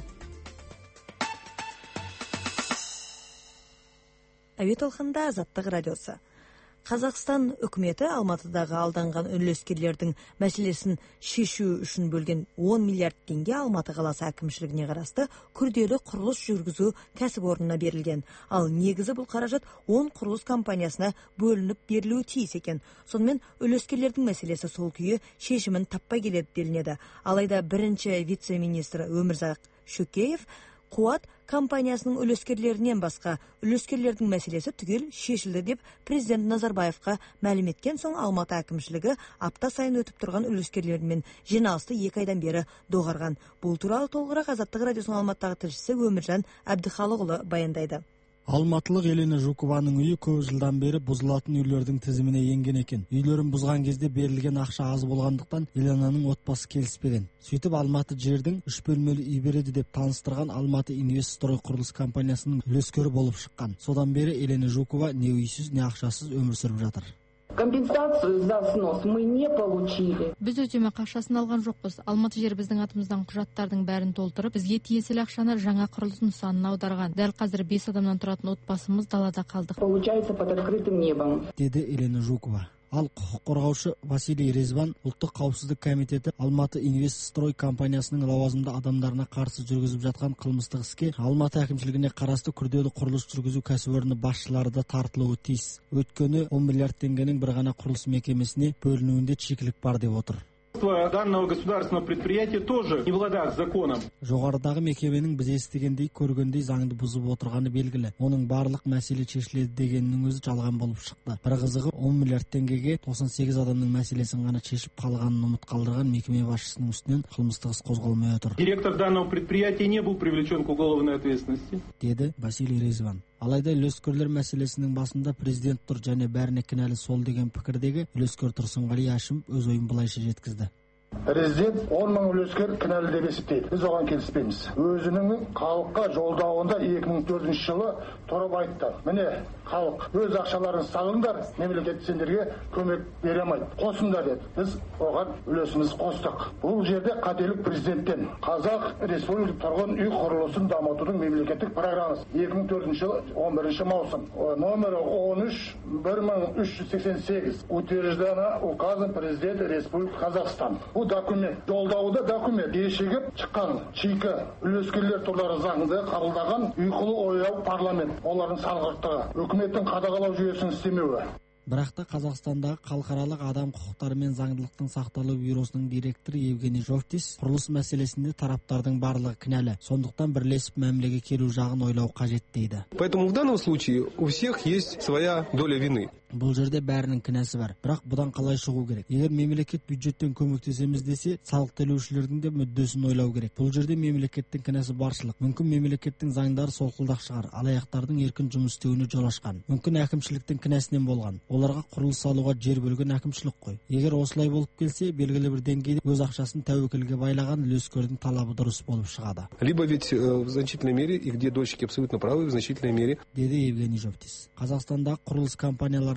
Әуе толқынында Азаттық радиосы. Қазақстан үкіметі Алматыдағы алданған үлескерлердің мәселесін шешу үшін бөлген он миллиард теңге Алматы қаласы әкімшілігіне қарасты күрделі құрылыс жүргізу кәсіпорнына берілген. Ал негізі бұл қаражат он құрылыс компаниясына бөлініп берілуі тиіс екен. Сонымен үлескерлердің мәселесі сол күйі шешімін таппай келеді делінеді. Алайда бірінші вице-министрі Өмірзақ Шөкеев Қуат компаниясының үлескерлерінен басқа үлескерлердің мәселесі түгел шешілді деп президент Назарбаевқа мәлім еткен соң Алматы әкімшілігі апта сайын өтіп тұрған үлескерлермен жиналысты екі айдан бері доғарған. Бұл туралы толығырақ Азаттық радиосының Алматыдағы тілшісі Өміржан Әбдіхалықұлы баяндайды. Алматылық Елена Жукованың үйі көп жылдан бері бұзылатын үйлердің тізіміне енген екен. Үйлерін бұзған кезде берілген ақша аз болғандықтан Еленаның отбасы келіспеген. Сөйтіп Алматы жердің үш бөлмелі үй береді деп таныстырған Алматы Инвестстрой құрылыс компаниясының үлескері болып шыққан. Содан бері Елена Жукова не үйсіз, не ақшасыз өмір сүріп жатыр. Компенсацию за снос мы не получили. Біз өтеме ақшасын алған жоқпыз. Алматы жер біздің атымыздан құжаттардың бәрін толтырып, бізге тиесілі ақшаны жаңа құрылыс нысанына аударған. Дәл қазір бес адамнан тұратын отбасымыз далада қалдық. Получается под открытым небом. Деді Елена Жукова. Ал құқық қорғаушы Василий Резван ұлттық қауіпсіздік комитеті Алматы Инвестстрой компаниясының лауазымды адамдарына қарсы жүргізіп жатқан қылмыстық іске Алматы әкімшілігіне қарасты күрделі құрылыс жүргізу кәсіпорны басшылары да тартылуы тиіс. Өйткені он миллиард теңгенің бір ғана құрылыс мекемесіне бөлінуінде чекілік бар деп отыр. Данного государственного предприятия тоже не в ладах с законом. Жоғарыдағы мекеменің біз естігендей, көргендей заңды бұзып отырғаны белгілі. Оның барлық мәселе шешіледі дегеннің өзі жалған болып шықты. Бір қызығы он миллиард теңгеге тоқсан сегіз адамның мәселесін ғана шешіп қалғанын ұмыт қалдырған мекеме басшысының үстінен қылмыстық іс қозғалмай отыр. Директор данного предприятия не был привлечен к уголовной ответственности, деді Василий Резван. Алайда үлескерлер мәселесінің басында президент тұр және бәріне кінәлі сол деген пікірдегі үлескер Тұрсынғали Әшімов өз ойын былайша жеткізді. Президент он мың үлескер кінәлі деп есептейді. Біз оған келіспейміз. Өзінің халыққа жолдауында екі мың төртінші жылы тұрып айтты. Міне, халық өз ақшаларын салыңдар, мемлекет сендерге көмек бере алмайды. Қосыңдар деді. Біз оған үлесімізді қостық. Бұл жерде қателік президенттен. Қазақ Республика тұрғын үй құрылысын дамытудың мемлекеттік программасы екі мың төртінші жылы он бірінші маусым. Номері он үш бір мың үш жүз сексен сегіз. Утверждена указом президента Республики Казахстан. Документ, жолдауда документ, ешігіп шыққан чикі үлескерлер туралы заңды қабылдаған ұйқылы ояу парламент, олардың салғырттығы, үкіметтің қадағалау жүйесінің істемеуі. Бірақ та Қазақстандағы халықаралық адам құқықтары мен заңдылықтың сақталу бюросының директоры Евгений Жовтис құрылыс мәселесінде тараптардың барлығы кінәлі. Сондықтан бірлесіп мәмілеге келу жағын ойлау қажет дейді. Поэтому в данном случае у всех есть своя доля вины. Бұл жерде бәрінің кінәсі бар. Бірақ бұдан қалай шығу керек? Егер мемлекет бюджеттен көмектесеміз десе, салық төлеушілердің де мүддесін ойлау керек. Бұл жерде мемлекеттің кінәсі баршылық. Мүмкін мемлекеттің заңдары солқылдақ шығар, алаяқтардың еркін жұмыс істеуіне жол ашқан. Мүмкін әкімшіліктің кінәсінен болған. Оларға құрылыс салуға жер бөлген әкімшілік қой. Егер осылай болып келсе, белгілі бір деңгейде өз ақшасын тәуекелге байлаған үлескердің талабы дұрыс болып шығады. Либо ведь в значительной мере и где дольщики абсолютно правы в значительной мере. Деді Евгений Жовтис. Қазақстандағы құрылыс компанияларының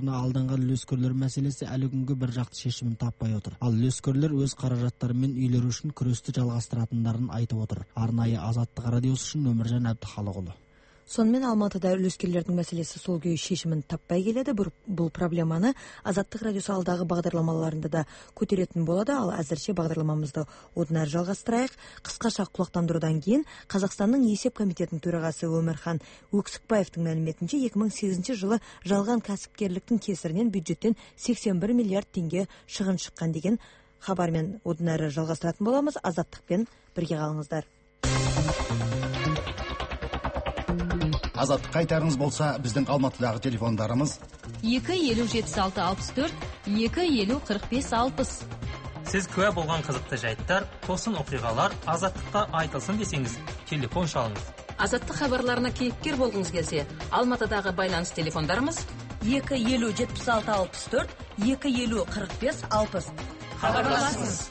тарапына алданған үлескерлер мәселесі әлі күнге бір жақты шешімін таппай отыр. Ал үлескерлер өз қаражаттарымен үйлері үшін күресті жалғастыратындарын айтып отыр. Арнайы Азаттық радиосы үшін Өміржан Әбдіхалықұлы. Сонымен Алматыда үлескерлердің мәселесі сол күйі шешімін таппай келеді. Бұл проблеманы Азаттық радиосы алдағы бағдарламаларында да көтеретін болады. Ал әзірше бағдарламамызды одан әрі жалғастырайық. Қысқаша құлақтандырудан кейін Қазақстанның есеп комитетінің төрағасы Өмірхан Өксікбаевтың мәліметінше екі мың сегізінші жылы жалған кәсіпкерліктің кесірінен бюджеттен сексен бір миллиард теңге шығын шыққан деген хабармен одан әрі жалғастыратын боламыз. Азаттықпен бірге қалыңыздар. Азаттық қайтарыңыз болса, біздің Алматыдағы телефондарымыз екі елу жетпіс алты алпыс төрт, екі елу қырық бес алпыс. Сіз куә болған қызықты жайттар, тосын оқиғалар Азаттықта айтылсын десеңіз, телефон шалыңыз. Азаттық хабарларына кейіпкер болғыңыз келсе, Алматыдағы байланыс телефондарымыз екі елу жетпіс алты алпыс төрт, екі елу қырық бес алпыс. Хабарласыңыз.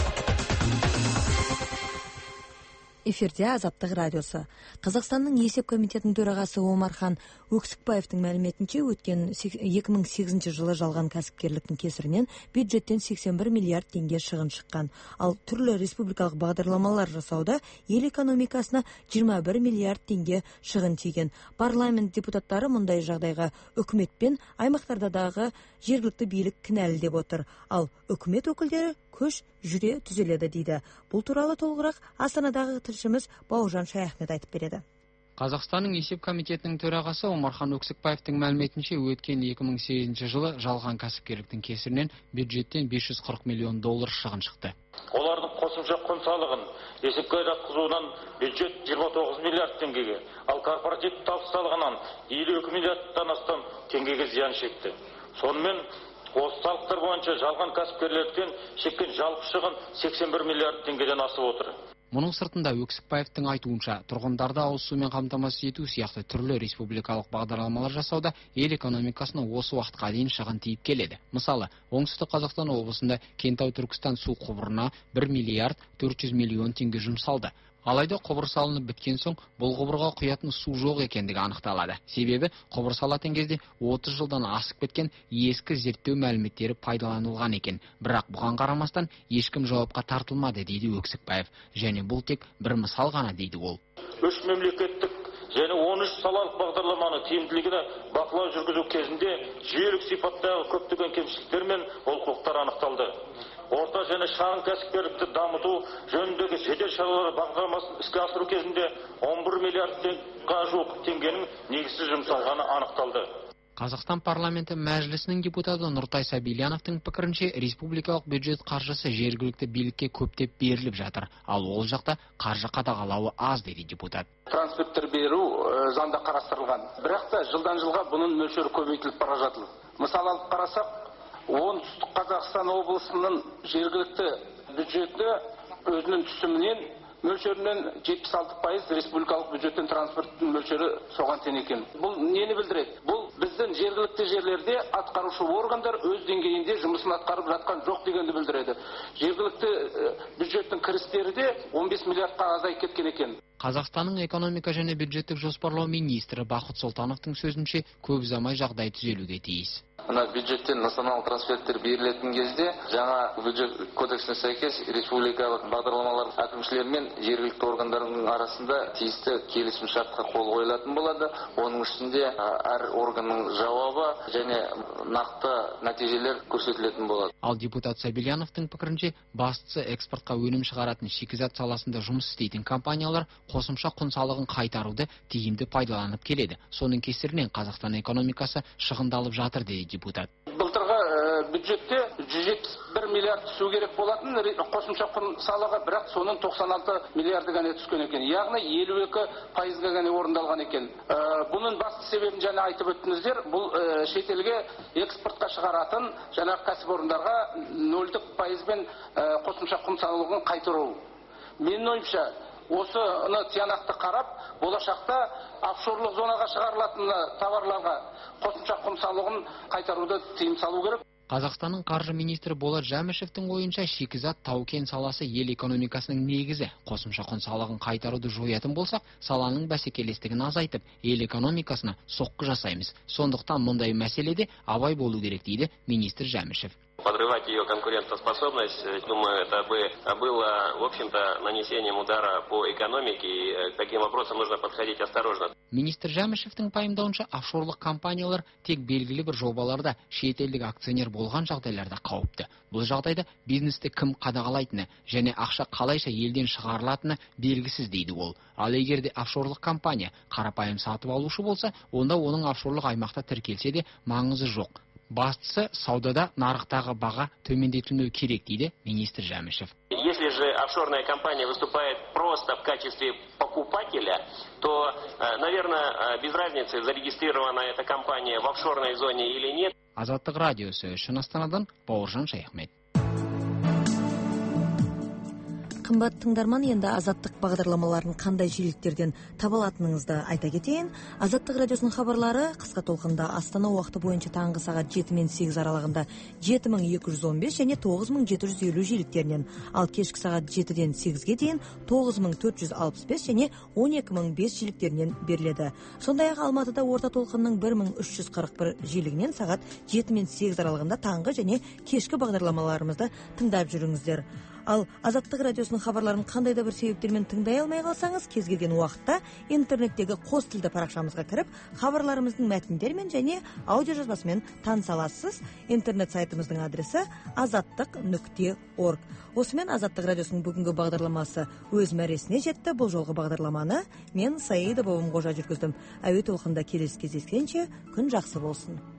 Эфирде Азаттық радиосы. Қазақстанның есеп комитетінің төрағасы Омархан Өксікбаевтың мәліметінше өткен екі мың сегізінші жылы жалған кәсіпкерліктің кесірінен бюджеттен сексен бір миллиард теңге шығын шыққан. Ал түрлі республикалық бағдарламалар жасауда ел экономикасына жиырма бір миллиард теңге шығын тиген. Парламент депутаттары мұндай жағдайға үкімет пен аймақтардағы жергілікті билік кінәлі деп отыр. Ал үкімет өкілдері көш жүре түзеледі дейді. Бұл туралы толығырақ Астанадағы тілшіміз Бауыржан Шаяхмет айтып береді. Қазақстанның есеп комитетінің төрағасы Омархан Өксікбаевтың мәліметінше өткен екі мың сегізінші жылы жалған кәсіпкерліктің кесірінен бюджеттен бес жүз қырық миллион доллар шығын шықты. Олардың қосымша құн салығын есепке жатқызуынан бюджет жиырма тоғыз миллиард теңгеге, ал корпоративті табыс салығынан елу екі миллиардтан астам теңгеге зиян шекті. Сонымен осы салықтар бойынша жалған кәсіпкерліктен шеккен жалпы шығын сексен бір миллиард теңгеден асып отыр. Мұның сыртында Өксікбаевтың айтуынша тұрғындарды ауыз сумен қамтамасыз ету сияқты түрлі республикалық бағдарламалар жасауда ел экономикасына осы уақытқа дейін шығын тиіп келеді. Мысалы, Оңтүстік Қазақстан облысында Кентау Түркістан су құбырына бір миллиард төрт жүз миллион теңге жұмсалды. Алайда құбыр салынып біткен соң бұл құбырға құятын су жоқ екендігі анықталады. Себебі құбыр салатын кезде отыз жылдан асып кеткен ескі зерттеу мәліметтері пайдаланылған екен. Бірақ бұған қарамастан ешкім жауапқа тартылмады дейді Өксікбаев. Және бұл тек бір мысал ғана дейді ол. Үш мемлекеттік және он үш салалық бағдарламаны тиімділігіне бақылау жүргізу кезінде жүйелік сипаттағы көптеген кемшіліктер мен олқылықтар анықталды. Орта және шағын кәсіпкерлікті дамыту жөніндегі жедел шаралар бағдарламасын іске асыру кезінде он бір миллиардқа жуық теңгенің негізсіз жұмсалғаны анықталды. Қазақстан парламенті мәжілісінің депутаты Нұртай Сабильяновтың пікірінше республикалық бюджет қаржысы жергілікті билікке көптеп беріліп жатыр, ал ол жақта қаржы қадағалауы аз дейді депутат. Трансферттер беру заңда қарастырылған, бірақ та жылдан жылға бұның мөлшері көбейтіліп бара жатыр. Мысалы алып қарасақ, Оңтүстік Қазақстан облысының жергілікті бюджеті өзінің түсімінен мөлшерінен жетпіс алты пайыз республикалық бюджеттен трансферттің мөлшері соған тең екен. Бұл нені білдіреді? Бұл біздің жергілікті жерлерде атқарушы органдар өз деңгейінде жұмысын атқарып жатқан жоқ дегенді білдіреді. Жергілікті бюджеттің кірістері де он бес миллиардқа азайып кеткен екен. Қазақстанның экономика және бюджеттік жоспарлау министрі Бақыт Сұлтановтың сөзінше көп ұзамай жағдай түзелуге тиіс. Мына бюджеттен национал трансферттер берілетін кезде жаңа бюджет кодексіне сәйкес республикалық бағдарламалар әкімшілермен жергілікті органдардың арасында тиісті келісім шартқа қол қойылатын болады. Оның ішінде әр органның жауабы және нақты нәтижелер көрсетілетін болады. Ал депутат Сабильяновтың пікірінше бастысы экспортқа өнім шығаратын шикізат саласында жұмыс істейтін компаниялар қосымша құн салығын қайтаруды тиімді пайдаланып келеді. Соның кесірінен Қазақстан экономикасы шығындалып жатыр дейді депутат. Былтырғы бюджетте жүз жетпіс бір миллиард түсу керек болатын қосымша құн салығы, бірақ соның тоқсан алты миллиарды ғана түскен екен. Яғни елу екі пайызға ғана орындалған екен. Бұның басты себебін жаңа айтып өттіңіздер. Бұл шетелге экспортқа шығаратын жаңа кәсіпорындарға нөлдік пайызбен қосымша құн салығын қайтару. Менің ойымша, осыны тиянақты қарап, болашақта офшорлық зонаға шығарылатын товарларға қосымша құн салығын қайтаруды тыйым салу керек. Қазақстанның қаржы министрі Болат Жәмішевтің ойынша шикізат тау-кен саласы ел экономикасының негізі. Қосымша құн салығын қайтаруды жоятын болсақ, саланың бәсекелестігін азайтып, ел экономикасына соққы жасаймыз. Сондықтан мұндай мәселеде абай болу керек дейді министр Жәмішев. Подрывать ее конкурентоспособность, думаю, это бы было, в общем-то, нанесением удара по экономике, и к таким вопросам нужно подходить осторожно. Министр Жәмішевтің пайымдауынша, офшорлық компаниялар тек белгілі бір жобаларда шетелдік акционер болған жағдайларда қауіпті. Бұл жағдайда бизнесті кім қадағалайтыны және ақша қалайша елден шығарылатыны белгісіз дейді ол. Ал егер де офшорлық компания қарапайым сатып алушы болса, онда оның офшорлық аймақта тіркелсе де маңызы жоқ. Бастысы саудада нарықтағы баға төмендетілмеу керек дейді министр Жәмішев. Если же офшорная компания выступает просто в качестве покупателя, то, наверное, без разницы, зарегистрирована эта компания в офшорной зоне или нет. Азаттық радиосы үшін Астанадан Бауыржан Шаяхмет. Қымбат тыңдарман, енді азаттық бағдарламаларын қандай жиіліктерден таба алатыныңызды айта кетейін. Азаттық радиосының хабарлары қысқа толқында Астана уақыты бойынша таңғы сағат жеті мен сегіз аралығында жеті мың екі жүз он бес және тоғыз мың жеті жүз елу жиіліктерінен, ал кешкі сағат жетіден сегізге дейін тоғыз мың төрт жүз алпыс бес және он екі мың бес жиіліктерінен беріледі. Сондай-ақ Алматыда орта толқынның бір мың үш жүз қырық бір жиілігінен сағат жеті мен сегіз аралығында таңғы және кешкі бағдарламаларымызды тыңдап жүріңіздер. Ал Азаттық радиосының хабарларын қандай да бір себептермен тыңдай алмай қалсаңыз, кез келген уақытта интернеттегі қос тілді парақшамызға кіріп, хабарларымыздың мәтіндерімен және аудио жазбасымен таныса аласыз. Интернет сайтымыздың адресі азаттық нүкте орг. Осымен Азаттық радиосының бүгінгі бағдарламасы өз мәресіне жетті. Бұл жолғы бағдарламаны мен Саида Бабамқожа жүргіздім. Әуе толқында келесі кездескенше күн жақсы болсын.